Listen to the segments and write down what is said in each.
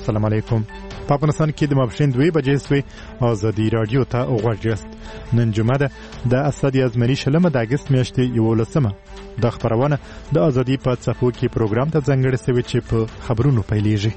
السلام علیکم. په افغانستان کې د ماپښین 2 بجې سوې ازادي رادیو ته غوږ یاست. نن جمعه ده د اسد یزمنی شلمه د اګست میاشتې 11 د خبرونه د ازادي په څپو کې پروګرام ته ځانګړی شوی چې په خبرونو پیلېږي.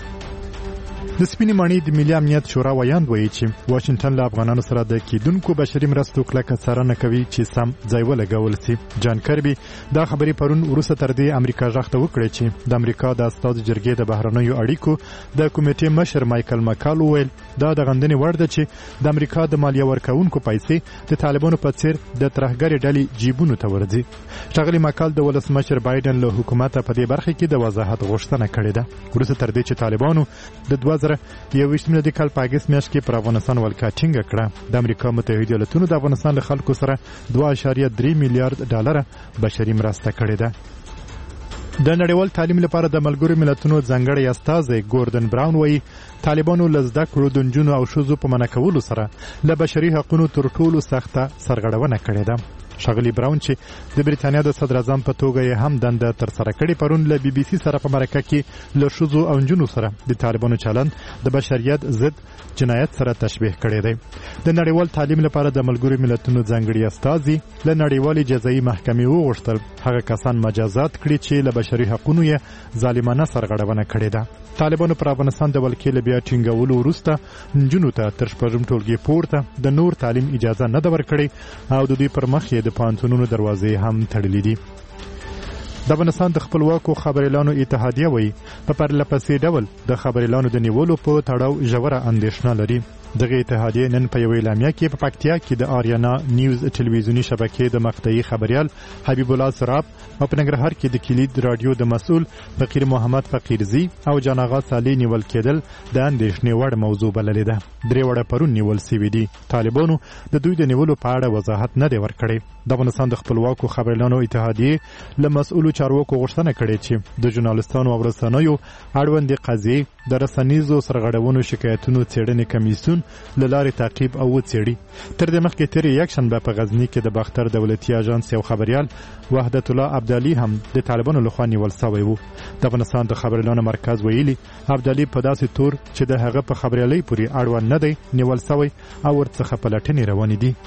د سپینې ماڼۍ د ملي امنیت شورا ویاند وایي چې واشنگټن له افغانانو سره د کېدونکو بشري مرستو کلکه څارنه کوي چې سم ځای ولګول شي. جان کربي دا خبرې پرون وروسته تر دې امریکا غږ ته وکړې چې د امریکا د استازو جرګې د بهرنیو اړیکو د کمیټې مشر مایکل مکال وویل دا د غندنې وړ ده چې د امریکا د مالیه ورکوونکو پیسې د طالبانو په څیر د ترهګرې ډلې جیبونو ته ورځي. ښاغلي مکال د ولسمشر بایدن له حکومته په دې برخه کې د وضاحت غوښتنه کړې ده وروسته تر دې چې طالبانو د 2021 میلادي کال په اګست میاشت کې پر افغانستان ولکه ټینګه کړه. د امریکا متحده ایالاتونو د افغانستان له خلکو سره 2.3 میلیارډ ډالر بشري مرسته کړې ده. د نړیوال تعلیم لپاره د ملګرو ملتونو ځانګړی استازی ګوردن براون وایي طالبانو له زده کړو د نجونو او ښځو په منع کولو سره له بشري حقونو تر ټولو سخته سرغړونه کړې ده. ښاغلي براون چې د بریتانیا د صدر اعظم په توګه یې هم دنده ترسره کړې پرون له بي بي سي سره په مرکه کې له ښځو او نجونو سره د طالبانو چلند د بشریت ضد جنایت سره تشبیه کړی دی. د نړیوال تعلیم لپاره د ملګرو ملتونو ځانګړي استازي له نړیوالې جزایي محکمې وغوښتل هغه کسان مجازات کړي چې له بشري حقونو یې ظالمانه سرغړونه کړې ده. طالبانو پر افغانستان د ولکې له بیا ټینګولو وروسته نجونو ته تر شپږم ټولګي پورته د نور تعلیم اجازه نه ده ورکړې او د دوی پر مخ یې د پوهنتونونو دروازې هم تړلې دي. د افغانستان د خپلواکو خبریالانو اتحادیه وایي په پرلهپسې ډول د خبریالانو د نیولو په تړاو ژوره اندېښنه لري. دغه اتحادیه نن په یو اعلامیه کې په پکتیا کې د آریانا نیوز ټلویزیوني شبکې د مقطعي خبریال حبیب الله سراب او په ننګرهار کې د کلید رادیو د مسؤل فقیر محمد فقیرزی او جان آغا صالح نیول کېدل د اندېښنې وړ موضوع بللې ده. 3 وړه پرون نیول شوي دي. طالبانو د دوی د نیولو په اړه وضاحت نه دی ورکړی. د افغانستان د خپلواکو خبریالانو اتحادیه له مسؤلو چارواکو غوښتنه کړې چې د ژورنالستانو او رسنیو اړوند قضیې د رسنیزو سرغړونو شکایتونو څېړنې کمیسیون له لارې تعقیب او وڅېړي. تر دې مخکې تېرې یکشنبه په غزني کې د باختر دولتي اژانس یو خبریال وحدت الله عبدالي هم د طالبانو لخوا نیول شوی و. د افغانستان د خبریالانو مرکز ویلي عبدالي په داسې تور چې د هغه په خبریالۍ پورې اړوند نه دی نیول شوی او ورڅخه پلټنې روانې دي.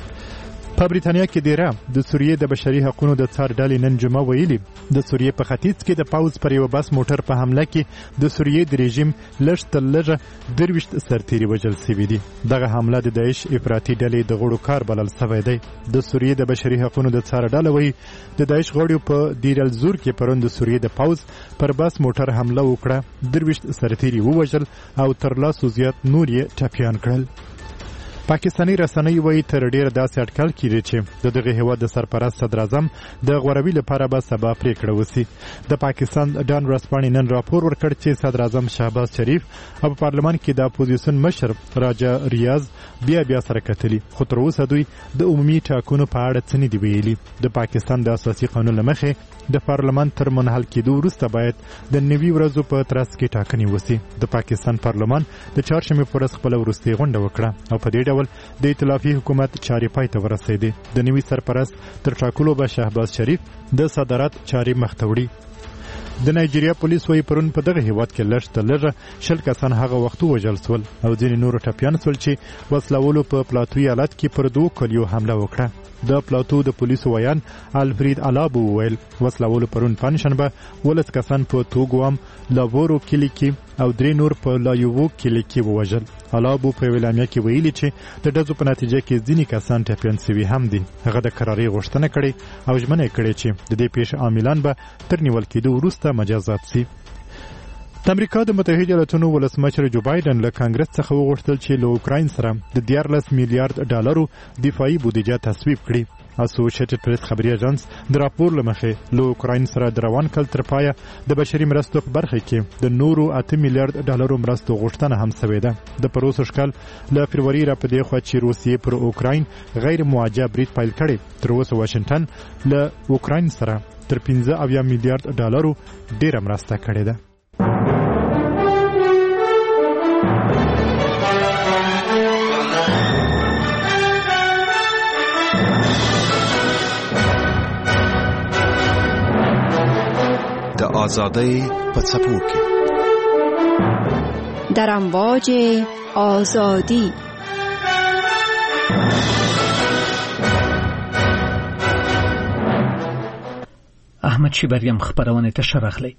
په بریتانیا کې دیره د سوریې د بشري حقوقو د څار ډلې نن جمعه ویلي د سوریې په ختیځ کې د پاوز پر یو بس موټر په حمله کې د سوریې د رژیم لږ تر لږه 23 سرتیري وژل شوي دي. دغه حمله د داعش افراطي ډلې د غړو کار بلل شوی دی. د سوریې د بشري حقوقو د څار ډله وایي د داعش غړو په دیر الزور کې پرون د سوریې د پاوز پر بس موټر حمله وکړه 23 سرتیري ووژل او تر لاسو زیات نور یې ټپیان کړل. پاکستاني رسنۍ وایي تر ډیره داسې اټکل کیږي چې دغه هیواد د سرپرست صدر اعظم د غوروي لپاره به سبا پریکړه وشي. د پاکستان ډان ورځپاڼې نن راپور ورکړ چې صدر اعظم شهباز شریف او په پارلمان کې د اپوزیسیون مشر راجا ریاض بیا سره کتلي خو تر اوسه دوی د عمومي ټاکنو په اړه څه نه دي ویلي. د پاکستان د اساسي قانون له مخې د پارلمان تر منحل کېدو وروسته باید د 90 ورځو په ترڅ کې ټاکنې وشي. د پاکستان پارلمان د چهارشنبې په ورځ خپله وروستۍ غونډه وکړه او په دې ډول د ائتلافي حکومت چارې پای ته ورسېدې. د نوي سرپرست تر ټاکلو به شهباز شریف د صدارت چارې مخ ته وړي. د نایجیریا پولیس وایي پرون په دغه هیواد کې لږ تر لږه 20 کسان هغه وخت ووژل شول او ځینې نور ټپیان شول چې وسلوالو په پلاتو ایالت کې پر 2 کلیو حمله وکړه. د پلاتو د پولیسو ویان الفرید الابو ویل وسلوالو پرون پنځشنبه 12 کسان په توګوام لاورو کلی کې او 3 نور په لایوو کلی کې ووژل. الابو په اعلامیه کې ویلي چې د ډزو په نتیجه کې ځینې کسان ټپیان شوي هم دي. هغه د قرارې غوښتنه کړې او ژمنه یې کړې چې د دې پیښې عاملان به تر نیول کېدو وروسته مجازات شي. د امریکا د متحده ایالاتونو ولسمشر جو بایدن له کانګرس څخه وغوښتل چې له اوکراین سره د 14 میلیارډ ډالرو دفاعي بودیجه تصویب کړي. اسوسییټډ پریس خبري اژانس د راپور له مخې له اوکراین سره د روان کال تر پایه د بشري مرستو په برخه کې د نورو 8 میلیارډ ډالرو مرستو غوښتنه هم شوې ده. د پروسه شکل له فروری را په دی خو چې روسیې پر اوکراین غیر موجه برید پیل کړي. تر اوسه واشنگټن له اوکراین سره تر 15 میلیارډ ډالرو ډیره مرسته کړې ده. د آزادۍ په څپو کې در امواج آزادی. احمد شیبریم خبرونه ته شرخلی.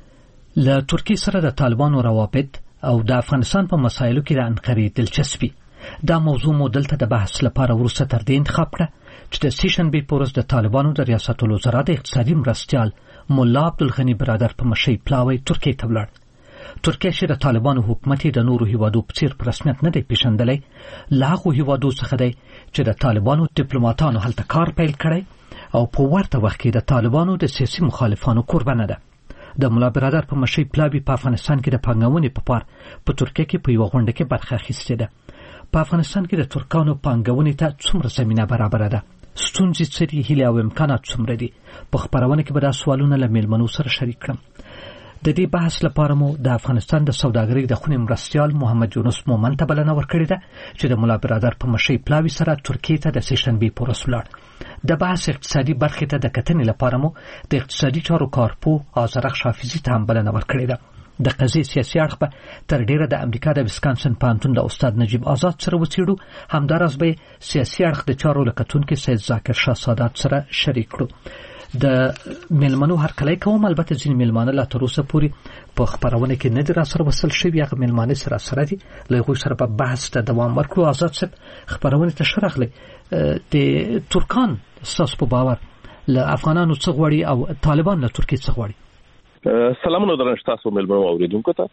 له ترکیه سره د طالبانو روابط او د افغانستان په مسایلو کې د انقرې دلچسپي دا موضوع مو دلته د بحث لپاره وروسته تر دې انتخاب کړه چې د سیشنبې په ورځ د طالبانو د ریاست الوزرا د اقتصادي مرستیال مولا عبدالغني برادر په مشرۍ پلاوی ترکیه ته ولاړ. ترکیه چې د طالبانو حکومت د نورو هیوادو په څیر په رسمیت نه دی پیژندلی، له هغو هیوادو څخه دی چې د طالبانو ډیپلوماټانو هلته کار پیل کړی او په ورته وخت کې د طالبانو د سیاسي مخالفانو قربانه ده. د مولا برادر په مشرۍ پلاوی په افغانستان کې د پانګونې په پار په ترکیه کې په یوه غونډه کې برخه اخیستې ده. په افغانستان کې د ترکانو پانګونې ته څومره زمینه برابره ده؟ ستونزې څه دي؟ هیلې او امکانات څومره دي؟ په خبرونه کې به دا سوالونه له میلمنو سره شریک کړم. د دې بحث لپاره مو د افغانستان د سوداګرۍ د خونې مرستیال محمد یونس مومن ته بلنه ورکړې ده چې د مولا برادر په مشرۍ پلاوی سره ترکیه ته د سیشنبې په ورځ ولاړ. د بحث اقتصادي برخې ته د کتنې لپاره مو د اقتصادي چارو کارپوه آذرخ شافیزي ته هم بلنه ورکړې ده. د قضیې سیاسي اړخ به تر ډیره د امریکا د ویسکانسن پوهنتون د استاد نجیب آزاد سره وڅېړو. همداراز به سیاسي اړخ د چارو له کتونکي سید ذاکر شاه سادات سره شریک کړو. د میلمنو هرکلی کوم، البته ځینې میلمانه لا تر اوسه پورې په خبرونه کې نه دي راسره وصل شوي، هغه میلمانه سره سره دي، له هغوی سره به بحث ته دوام ورکړو. آزاد صاحب خبرونه ته ښه راغلی. د ترکان ستاسو په باور له افغانانو څه غواړي او طالبان له ترکیې څه غواړي؟ سلامونه درنښت تاسو میلمنو اوریدونکو ته.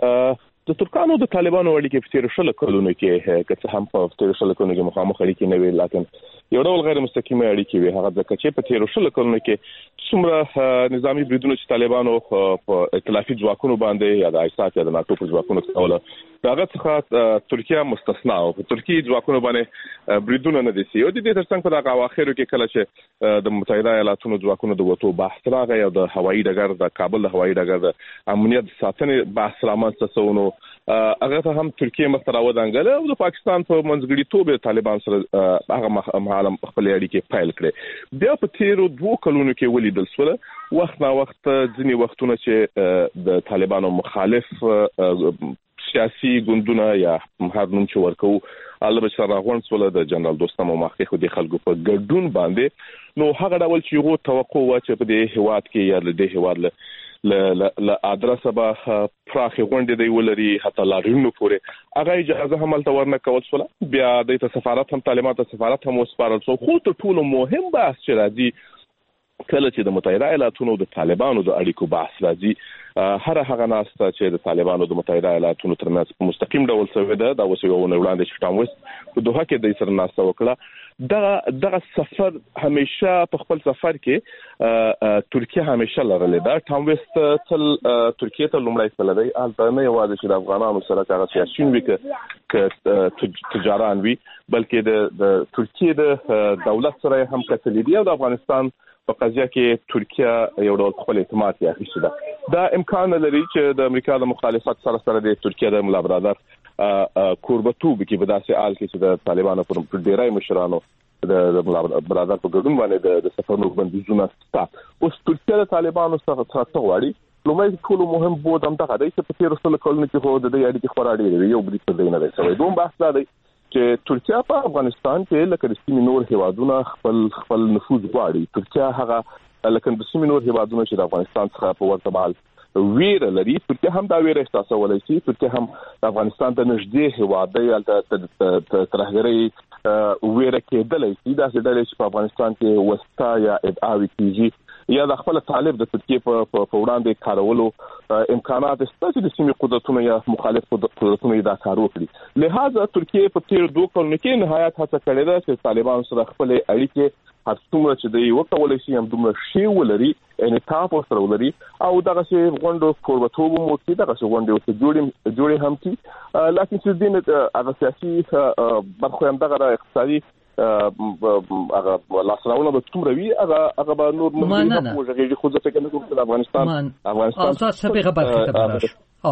د ترکانو د طالبانو اړیکې په تیر شل کلونو کې که څه هم په تیر شل کلونو کې مخامخ اړیکې نه وي، لیکن یو ډول غیر مستقیمه اړیکې وي. هغه ځکه چې په تیر شل کلونو کې څومره نظامی بریدونه چې طالبانو په ائتلافي ځواکونو باندې یا د آیساف یا د ناتو په ځواکونو کوله، هغه څخه ترکیه مستثنا او په ترکیه ځواکونو باندې بریدونه نه دي سي. او د دې ترڅنګ په دغه اواخرو کې کله چې د متحده ایالاتونو ځواکونو د وټو بحث راغی او د هوایي ډګر د کابل د هوایي ډګر د امنیت ساتنې بحث رامنځته شو، نو هغه ته هم ترکیه مخته راودانګل او د پاکستان په منځګړیتوب طالبان سره هغه مهاله خپل اړیکې پیل کړې. بیا په تیرو 2 کلونو کې ولیدل شو وخت نا وخت ځینې وختونه چې د طالبانو مخالف سیاسي ګوندونه یا هر نوم چې ورکو البته سره غونډ سول د جنرال دوستم او مخکې خو د خلکو په ګډون باندې، نو هغه ډول چې یو توقع و چې په دې هواد کې یا د هواد ل ادرسه به پراخه غونډې دی ولري حتی لاریونو پورې هغه اجازه هم تل ورنه کول شو. بیا د سفارت هم طالبات سفارت هم وسپارل شو. خو ته ټول مهم بحث چې راځي کله چې د متحده ایالاتونو د طالبانو د اړیکو بحث راځي، هر هغه ناسته چې د طالبانو د متحده ایالاتونو ترمنځ په مستقیم ډول شوې ده، دا وسوونه وړاندې چې ټام وست په دوحه کې د سره ناسته وکړه. دغه سفر همیشه په خپل سفر کې ترکیه همیشه لرلې ده. ټام وست تل ترکیه ته لومړی سره دی، البته نه یوازې چې د افغانانو سره هغه سیاسيون وي ک تجاران وي، بلکې د ترکیه د دولت سره هم کتلې دي او د افغانستان په قضیه کې ترکیه یو ډول خپل اعتماد یې اخیسته ده. دا امکان لري چې د امریکا د مخالفت سره د ترکیه د مولا برادر کوربتوب کې په داسې حال کې چې د طالبانو پر ډیرای مشرانو د مولا برادر په ګډون باندې د سفرونو بندیزونه ستا اوس ترکیه د طالبانو سره غواړي. لومړی ټول مهم بود هم دغه دی چې په تیر سل کلونو کې هو د دې اړیکې خورا ډېرې یو بل څه نه دی سوی. دوم بحث دا دی چې ترکیه په افغانستان کې لکه د سیمې نور هیوادونه خپل نفوذ غواړي. ترکیه هغه لکه د سیمې نور هیوادونه چې د افغانستان څخه په ورته حال ویره لري، ترکیه هم دا ویره احساسولای شي. ترکیه هم افغانستان ته نږدې هیواد دی، البته ترهګرۍ ویره کېدلای شي. دا ډېر چې په افغانستان کې وستا یا ادعاوي کیږي یا د خپل طالب د ترکیه په وړاندې کارولو امکانات شته چې د سیمې قدرتونو یا مخالف قدرتونو دا کار وکړي. لہذا ترکیه په تیر 2 کلونو کې نهایت هڅه کړې ده چې طالبان سره خپل اړیکې هر څومره چې دی وکولای شي هم دومره شی ولري، انعطاف سره ولري او دغه شی غونډو قربتوب مو کې دغه شی غونډې او جوړې هم کی. لکه چې دین هغه سیاسي برخو هم دغه اقتصادي هغه لاسراونه به څومره وي هغه به نور مهمه وجهږي. خو ځکه چې د افغانستان آزاد سبقه برخه ته براش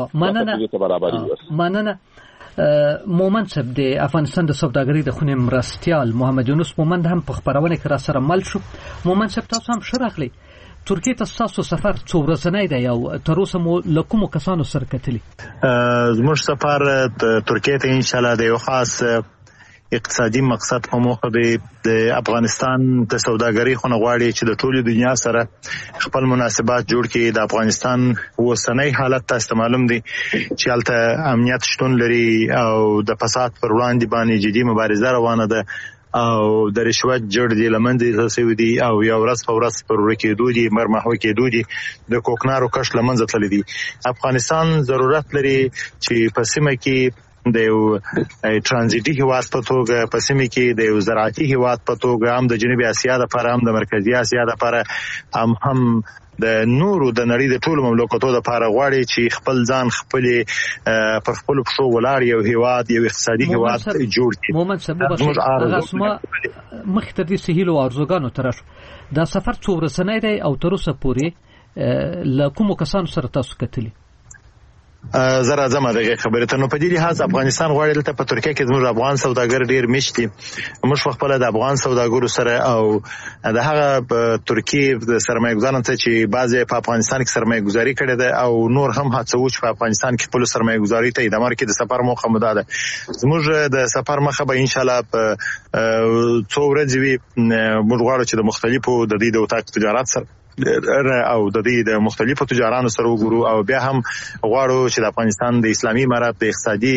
مننه مومن صاحب د افغانستان د سوداګرۍ د خونې مرستیال محمد یونس مومن هم په خبرونه کې را سره مل شو. مومن صاحب تاسو هم شرحلی ترکیه ته تاسو سفر څو ورځنی دی او تر اوسه مو له کومو کسانو سره کتلی؟ زموږ سفر ترکیه ته ان شاء الله د یو خاص اقتصادي مقصد په موخه د افغانستان د سوداګرۍ خونه غواړي چې د ټولې دنیا سره خپل مناسبات جوړ کړي. د افغانستان اوسنۍ حالت تاسو معلوم دي چې هلته امنیت شتون لري او د فساد پر وړاندې باندې جدي مبارزه روانه ده او د رشوت جوړ دی لمنځه تاسو دي او یو ورځ په ورځ پر ورکېدو دي مرمحو کېدو دي د کوکنارو کښ لمنځه تللی دي. افغانستان ضرورت لري چې په سیمه کې د یو ترانزیټي هیواد په توګه په سیمه کې د یو زراعتي هیواد په توګه هم د جنوبي اسیا لپاره هم د مرکزي اسیا لپاره هم د نورو د نړۍ د ټولو مملکتونو لپاره غواړي چې خپل ځان خپل پر خپل پښو ولاړ یو هیواد یو اقتصادي هیواد جوړ کړي. مومن سبب غسمه مخته دي سهیل او ارزوګانو ترش دا سفر څو ورځنی دی او تر اوسه پورې له کومو کسانو سره تاسو کتلی؟ زره زما دغه خبره ته نو په دې لحاظ افغانستان غواړي دلته په ترکیه کې زموږ افغان سوداګر ډیر مشتي موږ خپل د افغان سوداګرو سره او د هغه ترکیه د سرمایه‌ګزارانو ته چې بعضی په افغانستان کې سرمایه‌ګزاري کړې ده او نور هم هڅو چې په افغانستان کې خپل سرمایه‌ګزاري ته ادامه ورکړي. د سفر موخه مده ده زموږ د سفر مخه به ان شاء الله په څو ورځې وي. موږ غواړو چې د مختلفو د دې د وطاق تجارت سره او د دې د مختلفو تجارانو سره وګورو او بیا هم غواړو چې د افغانستان د اسلامي امارات د اقتصادي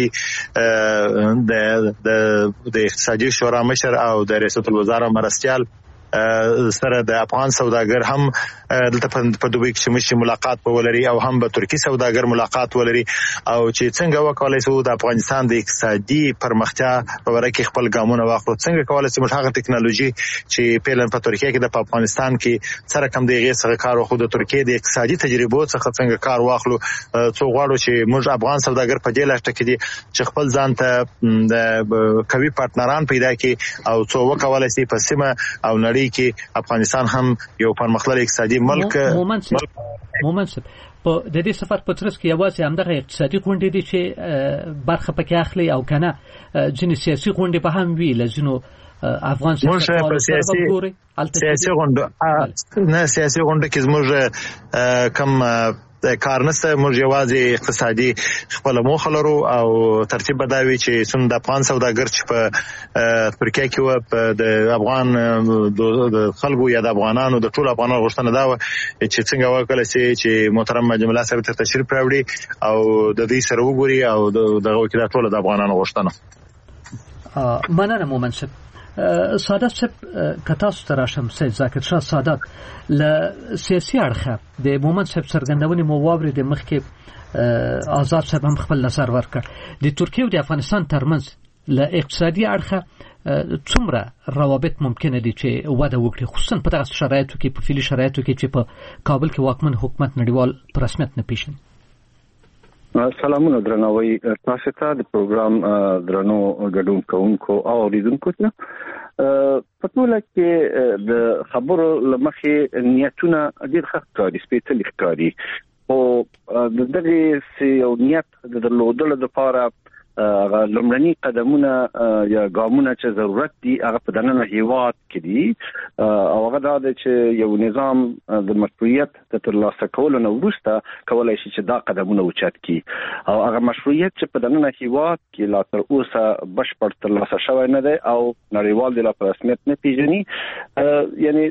د اقتصادي شورا مشر او د رئیس الوزرا مرستيال سره د افغان سوداګر هم دلته په دوی کې مشي ملاقات ولري او هم به ترکی سوداګر ملاقات ولري او چې څنګه وکولای شو د افغانستان د اقتصادي پرمختیا په وړه کې خپل ګامونه واخلو. څنګه کولای شو موږ هغه ټکنالوژي چې پیلن په ترکیه کې د افغانستان کې سره کم دیغه سره کار وکړو د ترکیه د اقتصادي تجربو څخه څنګه کار واخلو. څو غواړو چې موږ افغان سوداګر په دې لاشته کې دي چې خپل ځان ته د قوي پارتنران پیدا کړي او څو وکولای شي په سیمه او نړۍ کې افغانستان هم یو پرمختللی اقتصادي ملک. مومن صاحب په د دې سفر په ترڅ کې یوازې همدغه اقتصادي غونډې دي چې برخه پکې اخلي او کنه ځینې سیاسي غونډې به هم وي لزینو افغان سیاسي غونډه کې زموږ کم کار نسته. موږ یوازې اقتصادي خپل موخه لرو او ترتیب بداوي چې څنګه د افغان سوداګر چې په ترکیه کې و د افغان د خلکو یا د افغانانو د ټول افغانانو غوښتنه دا و چې څنګه وکړي چې محترم جمله صاحب ته تشریف راوړي او د دې سره وګوري او دغه وکړه ټول د افغانانو غوښتنه. مننه مومن صاحب. سادات صاحب کتاسو تراشم سید ذاکر شاه سادات له سیاسي اړخه د مومن صاحب څرګندونې مو واوري د مخکې آزاد صاحب هم خپل نظر ورکړ د ترکیه او د افغانستان ترمنځ له اقتصادي اړخه څومره روابط ممکن دي چې وده وکړي خصوصا په دغه شرایطو کې په فعلي شرایطو کې چې په کابل کې واکمن حکومت نړیوال په رسمیت نه پیژني. سلامونه درناوی تاسو ته د پروګرام درنو ګډون کوونکو او اوریدونکو ته په ټوله کې د خبرو لمخې نیتونه ډېر ښه ښکاري سپېڅلي ښکاري او دغه یو نیت د درلودلو لپاره لومړني قدمونه یا ګامونه چې ضرورت دي هغه په دننه هیواد کې دي او هغه دا چې یو نظام د مشروعیت د ترلاسه کولو نه وروسته کولای شي چې دا قدمونه اوچت کړي او هغه مشروعیت چې په دننه هیواد کې لا تر اوسه بشپړ ترلاسه شوی نه دی او نړیوال د لا په رسمیت نه پیژني. یعنی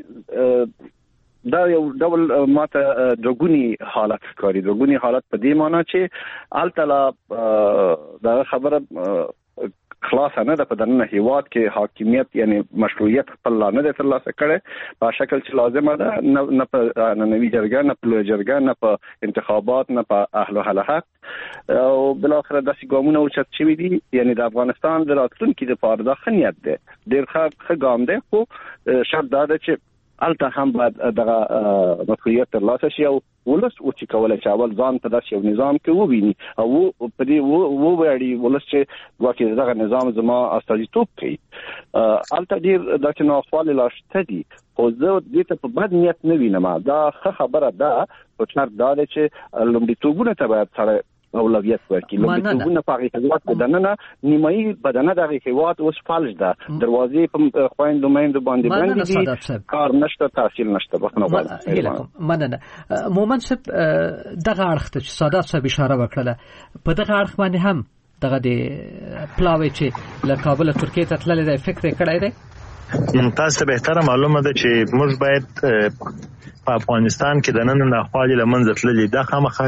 دا یو ډول ماته دوګونی حالت ښکاري. دوګونی حالت په دې معنی چې التلا دا خبره خلاص نه ده په دننه هیواد کې حاکمیت یعنی مشروعیت خپل نه ده ترلاسه کړي په شکل چې لازمه ده نه په نوي جرګه نه په جرګه نه په انتخابات نه په اهل و حلقات او بل اخر داسې ګامونه اوچت شوي دي. یعنی د افغانستان د راتلونکي لپاره دا خنیت ده ډېر ښه ګام ده خو شرط دا ده چې الته هم باید دغه مشروعیت ترلاسه شي او ولس او چې کولای چې اول ځان ته داسې یو نظام کې وویني او په دې وویړي ولس چې واکې دغه نظام زما استازیتوب کوي. الته ډېر داسې ناخوالې لا شته دي خو زه دې ته په بد نیت نه وینم. دا ښه خبره ده خو شرط دا دی چې لومړیتوبونه ته باید سره اولویت ورکړي لومړیتوبونه په هغه هیواد کې دننه نیمایي بدنه د هغه هیواد اوس فالج ده دروازې په خويندو مېندو باندې باندې کار نشته تحصیل نشته بخنه غواړم مننه مومن صاحب دغه اړخ ته سادات صاحب اشاره وکړه په دغه اړخ باندې هم دغه د پلاوی چې له کابل ترکیه ته تللی دی فکر کړی دی تاسو به تر معلومه ده چې موږ باید په افغانستان کې د نن ناخوالي لمنځه تللي دا خامخا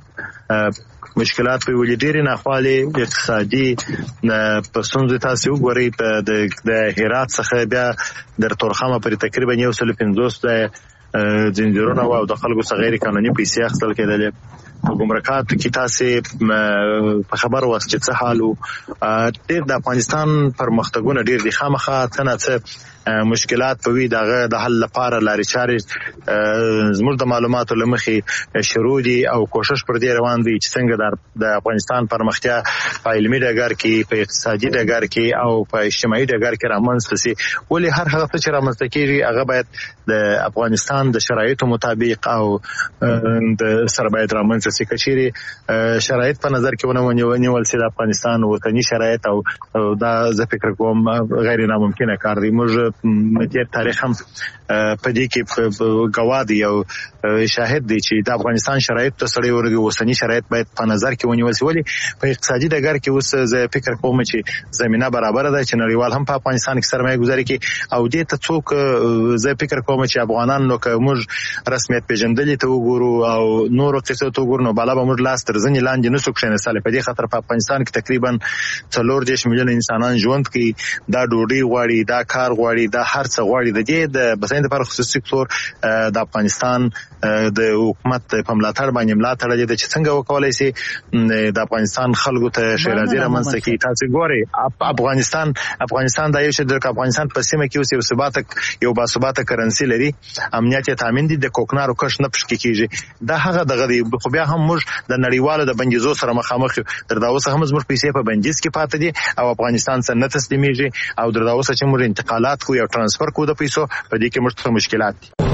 چې مشکلات په وجې ډېرې ناخوالي اقتصادي په ستونزې تاسو وګورئ د هرات څخه بیا در تورخمه پورې تقریبا 150 زنجیرونه او د خلکو څخه غیر قانوني پیسې اخیستل کېدلې په ګمرکاتو کې تاسو په خبر واست چې څه حالو ډېر د افغانستان پرمختګونه ډېر دي خامخا څه مشکلات په وی دغه د حل لپاره لارې چارې زموږ د معلوماتو لمخې شروع دي او کوشش پر دې روان دي چې څنګه د افغانستان پرمختیا په علمي ډګر کې په اقتصادي ډګر کې او په اجتماعي ډګر کې رامنځته شي ولې هر هغه څه چې رامنځته کیږي هغه باید د افغانستان د شرایطو مطابق او د سره باید رامنځته شي کچېري شرایط په نظر کې ونیول شي د افغانستان وطني شرایط او دا زه فکر کوم غیر ناممکنه کار دی موږ مدیر تاریخ هم په دې کې گواهی او شاهد دی چې د افغانستان شرایط ته سړی ورغی وسنی شرایط باید په نظر کې ونیول شي ولی په اقتصادي ډګر کې اوس زه فکر کوم چې زمينه برابر ده چې نړیوال هم په افغانستان کې سرمایه گذاري کوي او دې ته څوک زه فکر کوم چې افغانان نو کومه رسمیت پیژندلې ته وګورو او نورو څه ته وګورو نو بالا به موږ لاس تر ځنې لاندې نسو کښینځل په دې خاطر په افغانستان کې تقریبا 4 میلیون انسانان ژوند کوي دا ډوډۍ غواړي دا کار غواړي دا هر څه غواړي د دې د بسنده پر خصوصي سکتور د افغانستان د حکومت په ملاتړ باندې ملاتړ لري چې څنګه وکولای شي د افغانستان خلکو ته شیرازي رامنځته کی تاسو ګوري افغانستان د یو شي د افغانستان په سیمه کې یو باثباته کرنسي لري امنیت تامین دي د کوکنارو کښ نه پښ کیږي دا هغه دغه خو بیا هم موږ د نړیوالو د بنجیزو سره مخامخ تر دا اوسه هم زموږ پیسې په بنجیز کې پاتې دي او افغانستان سره نه تسلیمېږي او تر دا اوسه چې موږ انتقالات کو یا ترانسفر کو د پیسو په دې کې موږ مشکلات دي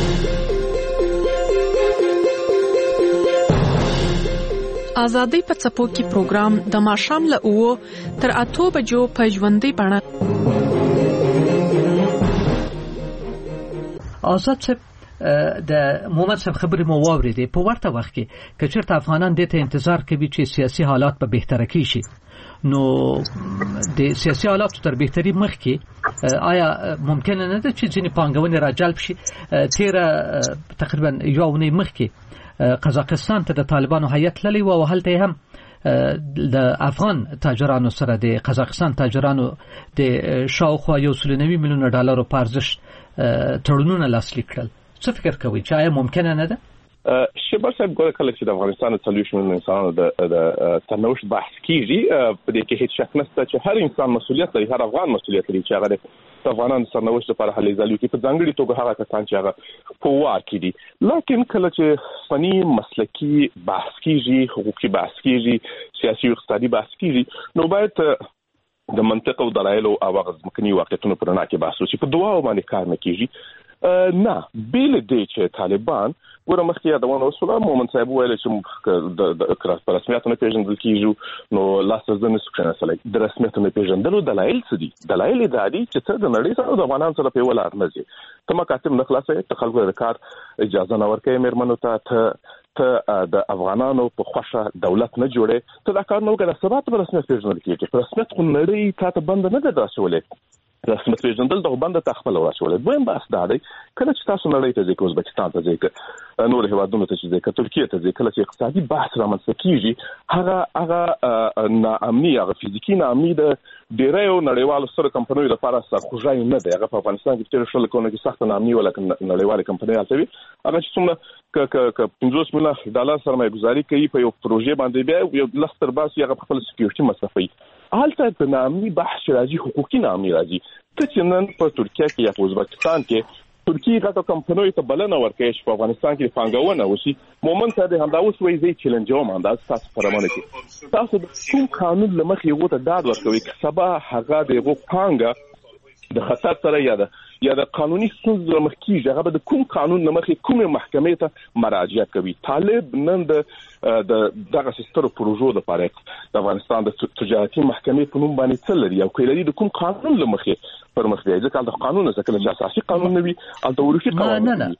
ازادي په څپو کې پروګرام د ماښام له 9 تر 8 بجو په ژوندۍ بڼه آزاد صاحب د محمد صاحب خبرې مو واورېدې په ورته وخت کې که چېرته افغانان دې ته انتظار کوي چې سیاسي حالات به بهتره کیږي نو د سیاسي حالاتو تر بهتري مخکې آیا ممکن نه ده چې ځینې پانګونې راجلب شي تقریبا یو اونۍ مخکې قزاقستان ته د طالبانو هیئت تللی و او هلته هم د افغان تاجرانو سره د قزاقستان تاجرانو د شاوخوا 190 میلیون ډالرو په ارزښت تړونونه لاسلیک کړل څه فکر کوئ چې آیا ممکنه نه ده شباب صاحب ګوره کله چې د افغانستان د 40 میلیون انسانانو د تنوع بحث کیږي په دې کې هیڅ شک نشته چې هر انسان مسؤلیت لري هر افغان مسؤلیت لري چې هغه د افغانانو د سرنوشت لپاره هلې ځلې کوي په ځانګړي توګه هغه کسان چې هغه په واک کې دي لکه کله چې فني مسلکي بحث کیږي حقوقي بحث کیږي سیاسي او اقتصادي بحث کیږي نو باید د منطق او دلایل او ځمکني واقعیتونو پر بنا کې بحث وشي په دواړو باندې کار نه کیږي نه بیل دی چې طالبان ګوره مخکې یادونه وسوله مومن صاحب ویل چې د رسمیاتو نه پیژندل کیږي نو لاس ځنه سکرنسلای د رسمیاتو نه پیژندلو دلایل څه دي دلایل دا دي چې څه د نړۍ سره د افغانانو سره په ولار نه ځي ته مکاتب نه خلاصې ته خلکو د کار اجازه نه ورکوي مېرمنو ته د افغانانو په خوښه دولت نه جوړي ته دا کار نه وکړه سبا ته رسمیت پیژندل کیږي رسمیت خو نړۍ ته بند نه ده راسولې رسمیت پیژندل د بند ته خپل راسولې دویم بحث دا دی کله چې تاسو نړۍ ته ځئ ازبکستان ته ځئ نور هیوادونو ته ځئ ترکیه ته ځئ کله چې اقتصادي بحث رامنځته کیږي هغه ناامني هغه فزیکی ناامني د ډیرو نړیوالو سره کمپنیو لپاره سرخوږی نه دی هغه په افغانستان کې تیر شل کونه کې سخت ناامني ولکه نړیوالې کمپنۍ البته هغه چې څومره 50 میلیون ډالر سرمایه گذاري کوي په یو پروژې باندې بیا یو لستر باس هغه خپل سکیورټي مصرفي حالته د ناامني بحث راځي حقوقي ناامني راځي ته چې نن په ترکیه کې یا په ازبکستان کې ترکیه غټو کمپنیو ته بلنه ورکړي چې په افغانستان کې پانګونه وشي مومن ته د همدا اوس وایي چې چیلنجوم انداز تاسو پرمانه کې تاسو د کوم قانون لمخې یو ته داد ورکوي چې سبا هغه د یو پانګه د خطر سره یا د یا د قانوني ستونزو مخکې هغه به د کوم قانون مخکې کومه محکمې ته مراجعه کوي. طالب نن د دغه سترو پروژو لپاره د افغانستان د تجارتي محکمې په نوم باندې څه لري او کله د کوم قانون لمخې پر مخ دی ځکه د قانون څخه چې اساسي قانون نوي او د ورشي قانون نه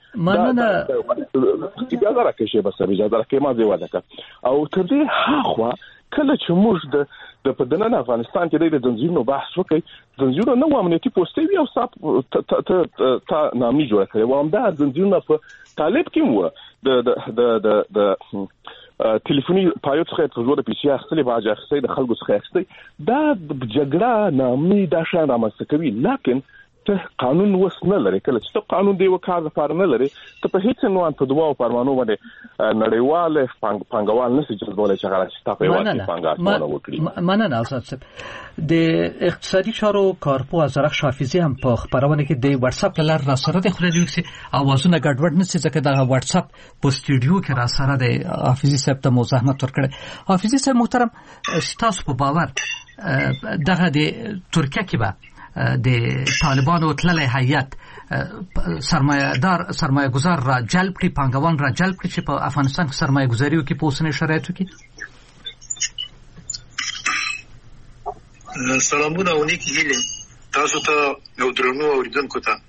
اجازه راکړي بس اجازه راکړي ما دی واده او تر دې هاخوا کله چې موږ د پدنن افغانستان کې د زنجیرونو بحث وکړي زنجیرونه نو امنیتي پوسټي وي او صاحب ته نامي جوړ کړي و هم دا زنجیرونه په طالب کې و د تلیفوني پایوت څخه په زور پیسې اخلي باج اخلي د خلکو څخه اخلي دا جګړه نامي دا شان رامنځته کوي لکه ته قانون وس نه لري کله چې قانون دی وکړ لپاره نه لري ته په هیڅ نوان په دوا او پرمانو باندې نړیواله پنګوال نشي جذبولای چې هغه چې تاسو یې پنګات وکړي. مننه استاد صاحب. د اقتصادي چارو کارپو ازرخ حافظي هم په خبرونه کې د واتس اپ لار را سره د خوري چې اوازونه ګډوډ نشي ځکه د واتس اپ په سټوډیو کې را سره د حافظي صاحب ته مزاحمت ورکړي. حافظي صاحب محترم تاسو په باور دغه د ترکیه کې به د طالبانو تللی هیئت سرمایه گذار را جلب کړي پانګوال را جلب کړي چې په افغانستان کې سرمایه گذاري وکړي په اوسنۍ شرایطو کې. سلامونه او نیکی هیله تاسو ته او درنو اوریدونکو ته.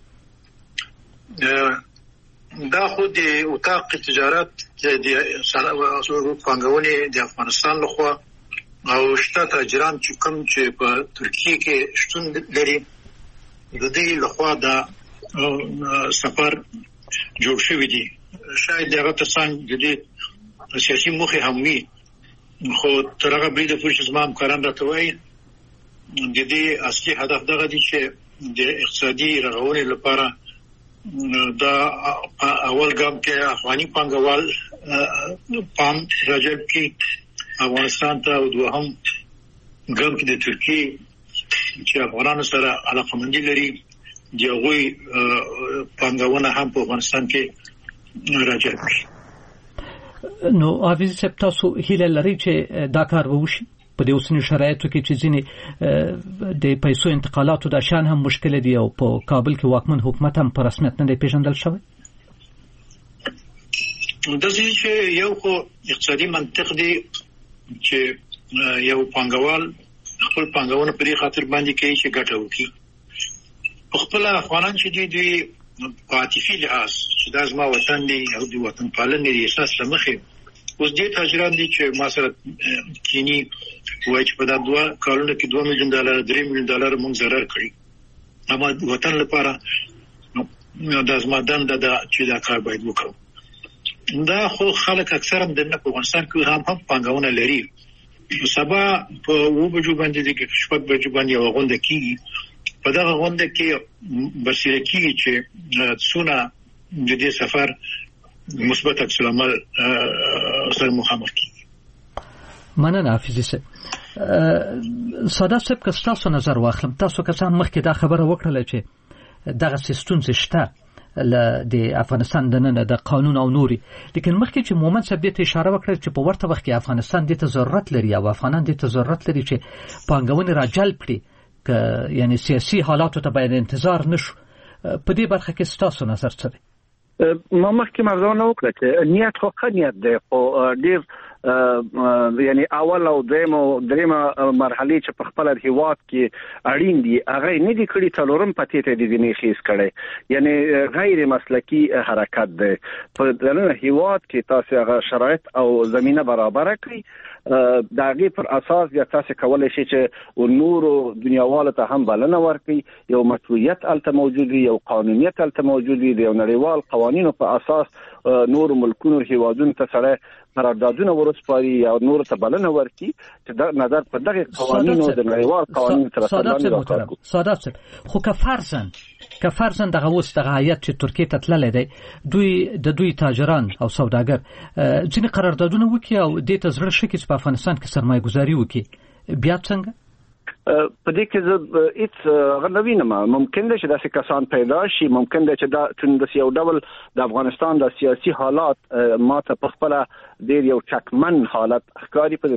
دا خو د اتاق تجارت د پانګونې د افغانستان لخوا او شته تاجران چې کوم چې په ترکیه کې شتون لري د دې لخوا دا سفر جوړ شوی دی. شاید هغه ترڅنګ د دې سیاسي موخې هم وي خو تر هغه بریده پورې چې زما همکاران راته وایي د دې اصلي هدف دغه دی چې د اقتصادي رغونې لپاره دا اول ګام کې افغاني پانګوال پام راجلب کړي افغانستان ته او دوهم ګام کې د ترکیه چې افغانانو سره علاقمندي لري دی هغوی پانګونه هم په افغانستان کې راجلب کړي. نو حافظ صاحب تاسو هیله لرئ چې دا کار وشي په دې اوسنۍ شرایطو کې چې ځینې د پیسو انتقالاتو د شان هم مشکل دي او په کابل کې واکمن حکومت هم په رسمیت نه دی پیژندل شوی. د دې یو خو اقتصادي منطق دی چې یو پانګوال خپل پانګونه په دې خاطر باندې کوي چې ګټه وکړي. خپل افغانان چې دوی په عاطفي لحاظ چې دا زما وطن دی او د وطن پالنې د احساس لمخې اوس دې تاجران دي چې ما سره کینی وایي چې په دا 2 کالونو کې $2 ملیون $3 ملیون موږ ضرر کړی اما وطن لپاره دا زما دنده ده چې دا کار باید وکړو. دا خو خلک اکثرا د افغانستان کې هم پانګونه لري. سبا په و بجو باندې د شپږ بجو باندې غونډه کیږي په دغه غونډه کې بصیره کیږي چې څونه د دې سفر مثبت عکس العمل سره مخامخ کیږي. مننه حافظ صاحب. ساده صاحب که تاسو نظر واخلم تاسو که څنګه مخکې دا خبره وکړه چې دغه سیستم شته د افغانستان دننه د قانون او نوري لیکن مخکې چې مومن صاحب دې اشاره وکړه چې په ورته وخت کې افغانستان دې ته ضرورت لري او افغانان دې ته ضرورت لري چې پانګونه را جلب کړي ک یعنی سیاسي حالاتو ته باید انتظار نشو. په دې برخه کې تاسو نظر څه دی؟ ما مخکې مرزونه وکړه چې نیت خو نیت دی خو ډیر یعنی اول او دریمه مرحله چې په خپل هیواد کې اړین دي هغه نه دي کړی څلورم پاتې ته دي نه خېس کړي یعنی غیر مسلکی حرکت ده په دغه هیواد کې تاسو هغه شرایط او زمينه برابر کړئ داغه پر اساس یا تاسو کولای شئ چې نور دنیاواله ته هم بلنه ورکړي یو مشروعیت الته موجود وي یو قانونیت الته موجود وي یو نړیوال قوانینو په اساس نور ملکونو هیوادونو ته سره قراردادونه ورسپاري یا نور ته بلنه ورکړي چې د نظر په دغه قوانینو د نړیوال قوانینو سره سمون ساده خو که فرضاً دغه اوس دغه هیئت چې ترکیه ته تللی دی دوی تاجران او سوداګر ځینې قراردادونه وکړي او دې ته زړه شي چې په افغانستان کې سرمایه گذاري وکړي بیا څنګه؟ په دې کې زه هیڅ غنوینم ممکن ده چې داسې کسان پیدا شي ممکن ده چې دا د یو ډول د افغانستان د سیاسي حالات ماته په خپل ډیر یو چکمن حالت ښکاري په